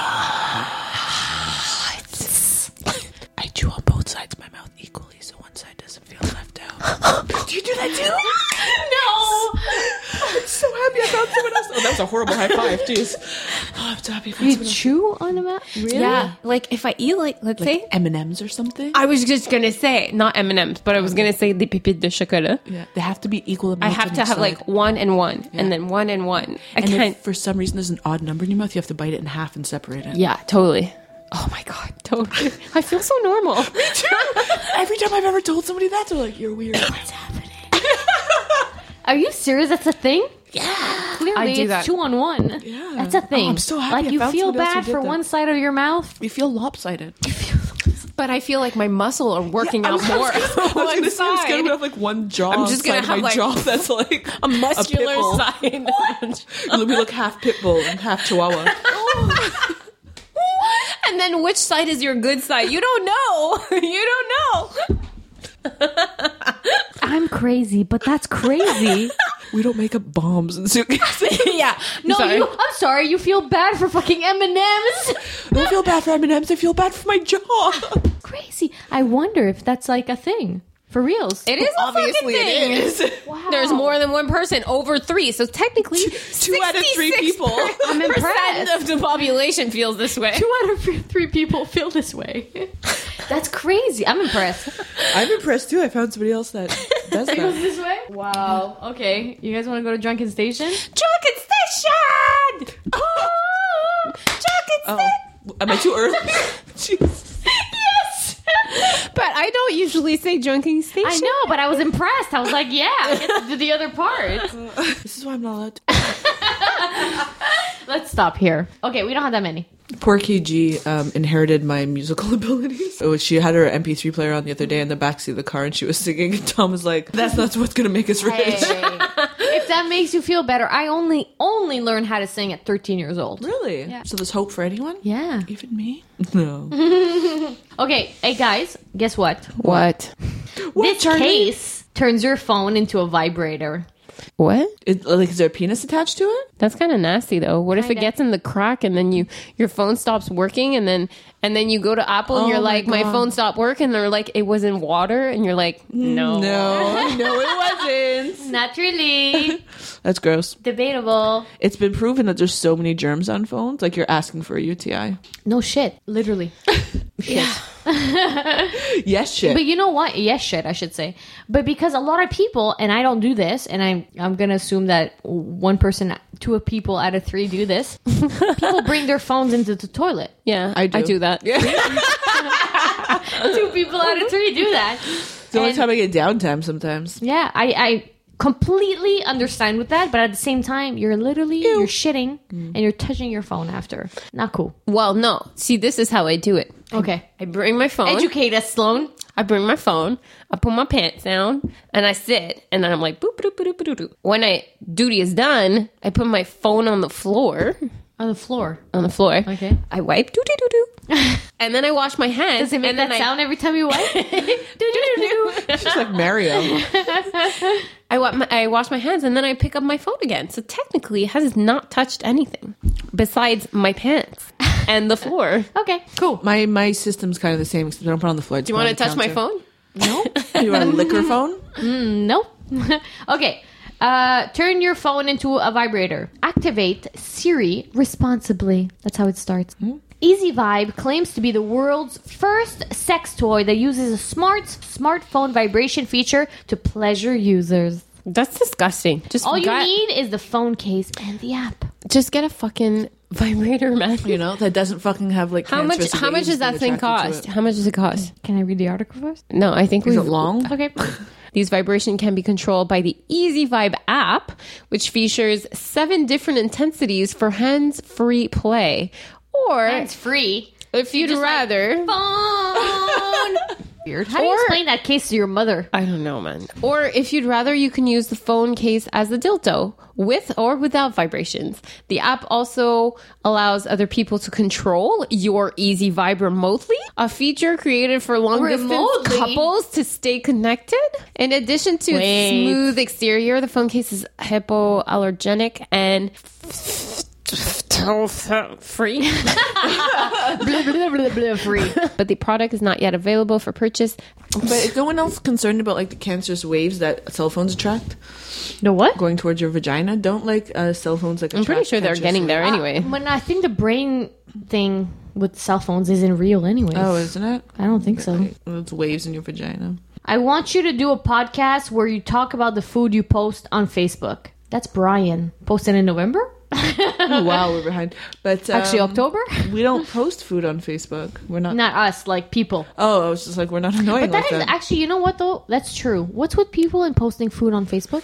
I chew on both sides of my mouth equally so one side doesn't feel left out. Do you do that too?
No.
I'm so happy I found someone else. Oh, that was a horrible high five. Jeez. Oh, I'm so happy I found
You
someone else.
chew on a mouth? Really?
Yeah, like if I eat like, let's say,
M and M's or something?
I was just gonna say, not M and M's, but I was gonna say the pépites de chocolat.
Yeah, they have to be equal
I
amounts
have
on
to
each
have
side.
like one and one,
Yeah.
and then one and one. I
And
can't.
if for some reason there's an odd number in your mouth, you have to bite it in half and separate it.
Yeah, totally. Oh my god, totally. I feel so normal.
Every time I've ever told somebody that, they're like, "You're weird." What's happening?
Are you serious? That's a thing?
Yeah.
Clearly,
I do
it's
that.
two on one.
Yeah.
That's a thing.
Oh, I'm so happy
Like,
I
you
found
feel
somebody else who
bad
did
for
that.
one side of your mouth.
You feel lopsided.
But I feel like my muscle are working
I
out
was,
more.
I was gonna, I was gonna say I'm just
side.
gonna have like one jaw.
I'm just gonna
side of
have,
my
like,
jaw that's like
a muscular
pitbull.
side.
We look half pit bull and half chihuahua.
And then which side is your good side? You don't know. You don't know.
I'm crazy, but that's crazy.
We don't make up bombs and suitcases.
Yeah.
No,
Sorry.
you. I'm sorry. You feel bad for fucking M and M's.
I don't feel bad for M and M's. I feel bad for my jaw.
Crazy. I wonder if that's like a thing for reals.
It is a
Obviously,
fucking thing.
it is.
Wow.
There's more than one person over three, so technically,
Two out of three people.
I'm
percent
impressed.
of the population feels this way.
Two out of three people feel this way. That's crazy. I'm impressed.
I'm impressed too. I found somebody else that does
It goes
that.
this way? Wow. Okay. You guys want to go to Drunken Station?
Drunken station. Oh, drunken
Oh,
station.
am I too early? Jeez.
Yes. But I don't usually say drunken station.
I know, but I was impressed. I was like, yeah, I get to do the other part.
This is why I'm not allowed to.
Let's stop here. Okay, we don't have that many.
Poor K G um, inherited my musical abilities. So she had her M P three player on the other day in the backseat of the car and she was singing and Tom was like, that's not what's going to make us rich.
Hey, if that makes you feel better, I only only learned how to sing at thirteen years old.
Really?
Yeah.
So there's hope for anyone?
Yeah.
Even me? No.
Okay, hey guys, guess what?
What?
This
Charlie?
case turns your phone into a vibrator.
What?
It, like, is there a penis attached to it?
That's kind of nasty, though. What if it
Kinda.
gets in the crack and then you your phone stops working and then and then you go to Apple and
Oh
you're
my
like, my
God.
phone stopped working. And they're like, it was in water, and you're like, no,
No, no, it wasn't.
Not really.
That's gross.
Debatable.
It's been proven that there's so many germs on phones. Like, you're asking for a U T I.
No shit. Literally.
Yes, shit.
But you know what? Yes, shit, I should say. But because a lot of people, and I don't do this, and I'm I'm gonna assume that one person, two people out of three do this. People bring their phones into the toilet.
Yeah,
I do.
I do that.
Two people out of three do that.
It's the only
And-
time I get downtime sometimes.
Yeah, I, I completely understand with that, but at the same time, you're literally you're shitting and you're touching your phone after. Not cool.
Well, no. See, this is how I do it.
Okay,
I bring my phone.
educate us, Sloan.
I bring my phone, I put my pants down, and I sit, and then I'm like, boop, boop, boop, boop, boop. When I duty is done, I put my phone on the floor,
On the floor.
on the floor.
Okay.
I wipe, doo doo doo doo, and then I wash my hands.
Does it make
and
that
then I,
sound every time you wipe? Do-do-do-do.
It's just like Mario.
I, wa- my, I wash my hands, and then I pick up my phone again. So technically, it has not touched anything besides my pants and the floor.
Okay, cool.
My my system's kind of the same, except I don't put it on the floor.
Do you want to touch my phone?
No,
You want a liquor phone?
no. Okay. Uh, turn your phone into a vibrator. Activate Siri responsibly. That's how it starts. Easy Vibe claims to be the world's first sex toy that uses a smart smartphone vibration feature to pleasure users.
That's disgusting. Just
All you
got-
need is the phone case and the app.
just get a fucking vibrator, man.
You know, that doesn't fucking have like
How much?
cancerous
How much
waves
does that
being
thing
attracted to
cost?
it.
How much does it cost?
Can I read the article first?
No, I think
Is
we
it long?
Okay.
These vibration can be controlled by the Easy Vibe app, which features seven different intensities for hands-free play. Or
It's free.
if you'd
just like,
rather,
Phone. Weird. How do you
Or-
explain that case to your mother?
I don't know, man. Or if you'd rather, you can use the phone case as a dildo, with or without vibrations. The app also allows other people to control your Easy Vibe remotely, a feature created for long distance
Remotely?
couples to stay connected. In addition to
Wait.
its smooth exterior, the phone case is hypoallergenic and free.
blah, blah, blah, blah, free.
But the product is not yet available for purchase.
But is no one else concerned about like the cancerous waves that cell phones attract
No what?
going towards your vagina? Don't like uh, cell phones like
I'm pretty
attract
sure they're
cancerous
getting there
waves?
anyway.
When I think the brain thing with cell phones isn't real anyway.
Oh, isn't it?
I don't think so.
It's waves in your vagina.
I want you to do a podcast where you talk about the food you post on Facebook. That's Brian. Posted in November?
Oh, wow, we're behind. But um,
Actually, October?
we don't post food on Facebook. We're not.
Not us, like people.
Oh, I was just like, we're not annoying
But that
like
is
that.
actually, you know what though? That's true. What's with people and posting food on Facebook?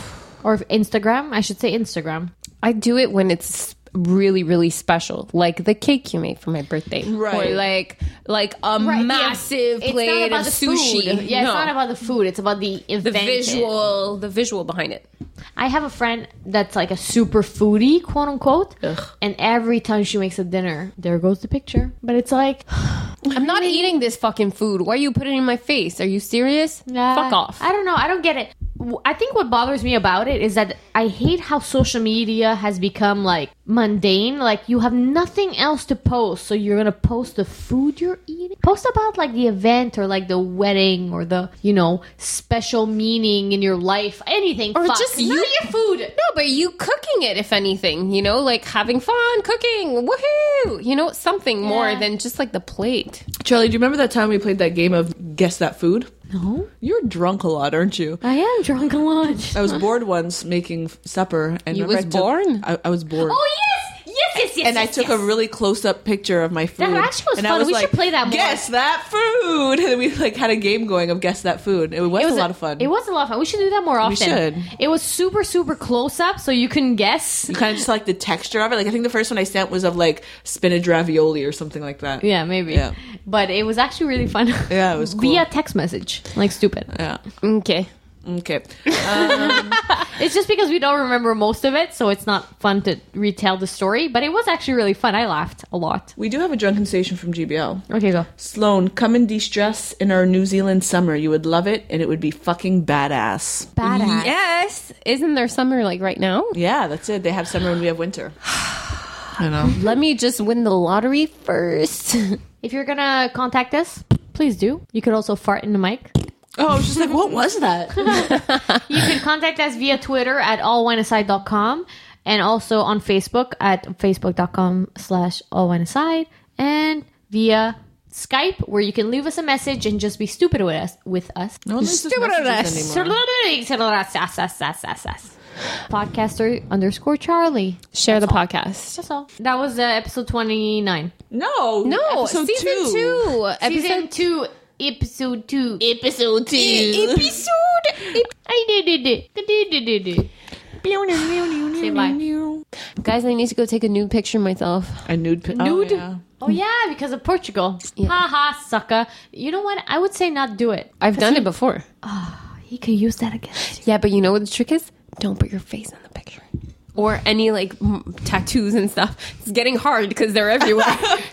Or Instagram? I should say Instagram.
I do it when it's really, really special, like the cake you made for my birthday,
Right.
Or like, like a
Right,
massive
yeah. It's
plate
not about
of
the
sushi.
food. Yeah,
No.
it's not about the food. It's about the event.
the visual, the visual behind it.
I have a friend that's like a super foodie, quote unquote. And every time she makes a dinner, there goes the picture. But it's like,
I'm not eating this fucking food. Why are you putting it in my face? Are you serious?
nah,
Fuck off.
I don't know. I don't get it. W- I think what bothers me about it is that I hate how social media has become like mundane. Like you have nothing else to post, so you're gonna post the food you're eating. Post about like the event or like the wedding or the you know special meaning in your life. Anything.
Or
Fuck.
just
Not
you-
your food.
No, but you cooking it, if anything, you know, like having fun cooking, woohoo! You know, something more
Yeah.
than just like the plate.
Charlie, do you remember that time we played that game of Guess That Food?
No,
You're drunk a lot, aren't you?
I am drunk a lot.
I was bored once making f- supper. And
You
remember
was
I took-
born?
I, I was bored.
Oh yes, yes, yes, yes.
and I
yes,
took
yes.
a really close up picture of my food.
That actually was
and
fun.
I was
We
like,
should play that more.
Guess that food. And we like had a game going of Guess That Food. It was,
It was
a lot of fun.
It was a lot of fun. We should do that more often.
should.
It was super, super close up, so you can guess.
You kind of just like the texture of it. Like I think the first one I sent was of like spinach ravioli or something like that.
Yeah, maybe.
Yeah.
But it was actually really fun.
Yeah, it was cool.
Via text message, like stupid.
Yeah.
Okay.
Okay. Um,
It's just because we don't remember most of it, so it's not fun to retell the story. But it was actually really fun. I laughed a lot.
we do have a drunken station from G B L.
Okay, go.
Sloan, come and de-stress in our New Zealand summer. You would love it, and it would be fucking badass.
Badass.
Yes. Isn't there summer like right now?
Yeah, that's it. They have summer and we have winter. I know.
Let me just win the lottery first.
If you're gonna contact us, please do. You could also fart in the mic.
Oh, I was just like, what was that?
You can contact us via Twitter at all wine aside dot com and also on Facebook at facebook.com slash allwineaside and via Skype where you can leave us a message and just be stupid with us. With us.
No one leaves us
Stupid with
messages
us.
anymore.
Podcaster underscore Charlie.
Share the podcast.
That's all. That was uh, episode twenty-nine.
No,
No,
episode
season
two.
two.
Season
Episode
two. Episode two.
Episode two. Episode.
I did it. I did it. Say bye.
Guys, I need to go take a nude picture of myself.
A nude. Pi-
Nude?
Oh, yeah.
Oh yeah, because of Portugal.
Yeah.
Ha ha, sucker. You know what? I would say not do it.
I've done it before.
He could use that against you.
Yeah, but you know what the trick is? Don't put your face in the picture. Or any like m- tattoos and stuff. It's getting hard because they're everywhere.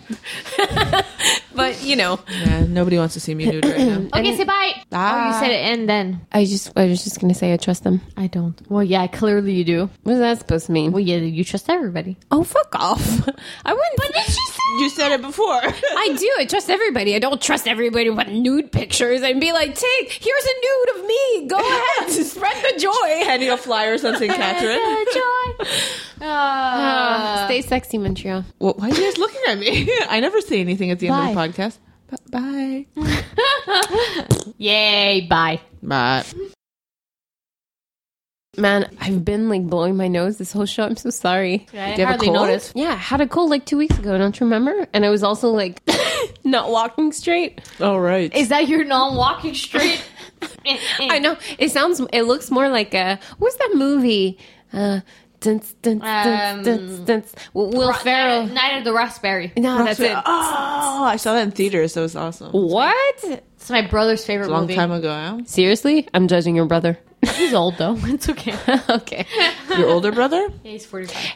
But you know,
Yeah, nobody wants to see me nude right now.
Okay, say bye.
Bye.
Oh, you said it and then.
I just I was just gonna say I trust them.
I don't. Well, yeah, clearly you do.
What is that supposed to mean?
Well, yeah, you trust everybody.
Oh, fuck off! I wouldn't. But then she said
You said it before.
I do. I trust everybody. I don't trust everybody with nude pictures and be like, "Take here's a nude of me. Go ahead, spread the joy."
Handing out flyers on Saint Catherine.
Joy.
Uh, stay sexy, Montreal.
Well, why are you guys looking at me? I never say anything at the end
Bye.
of the podcast. B- bye.
Yay, bye.
Bye.
Man, I've been like blowing my nose this whole show. I'm so sorry.
I
Do you have a
hardly
cold?
noticed.
Yeah, I had a cold like two weeks ago. Don't you remember? And I was also like not walking straight.
All right.
Is that your non-walking straight?
I know it sounds. It looks more like a. What's that movie? Uh, dun, dun, dun,
Um,
dun, dun, Will Will Ferrell.
Night of the Raspberry.
No, that's it.
Oh, I saw that in theaters. That was awesome.
What?
It's my brother's favorite
A long
movie.
time ago. Huh?
Seriously? I'm judging your brother.
He's old though. It's okay.
Okay.
Your older brother?
Yeah, he's forty-five.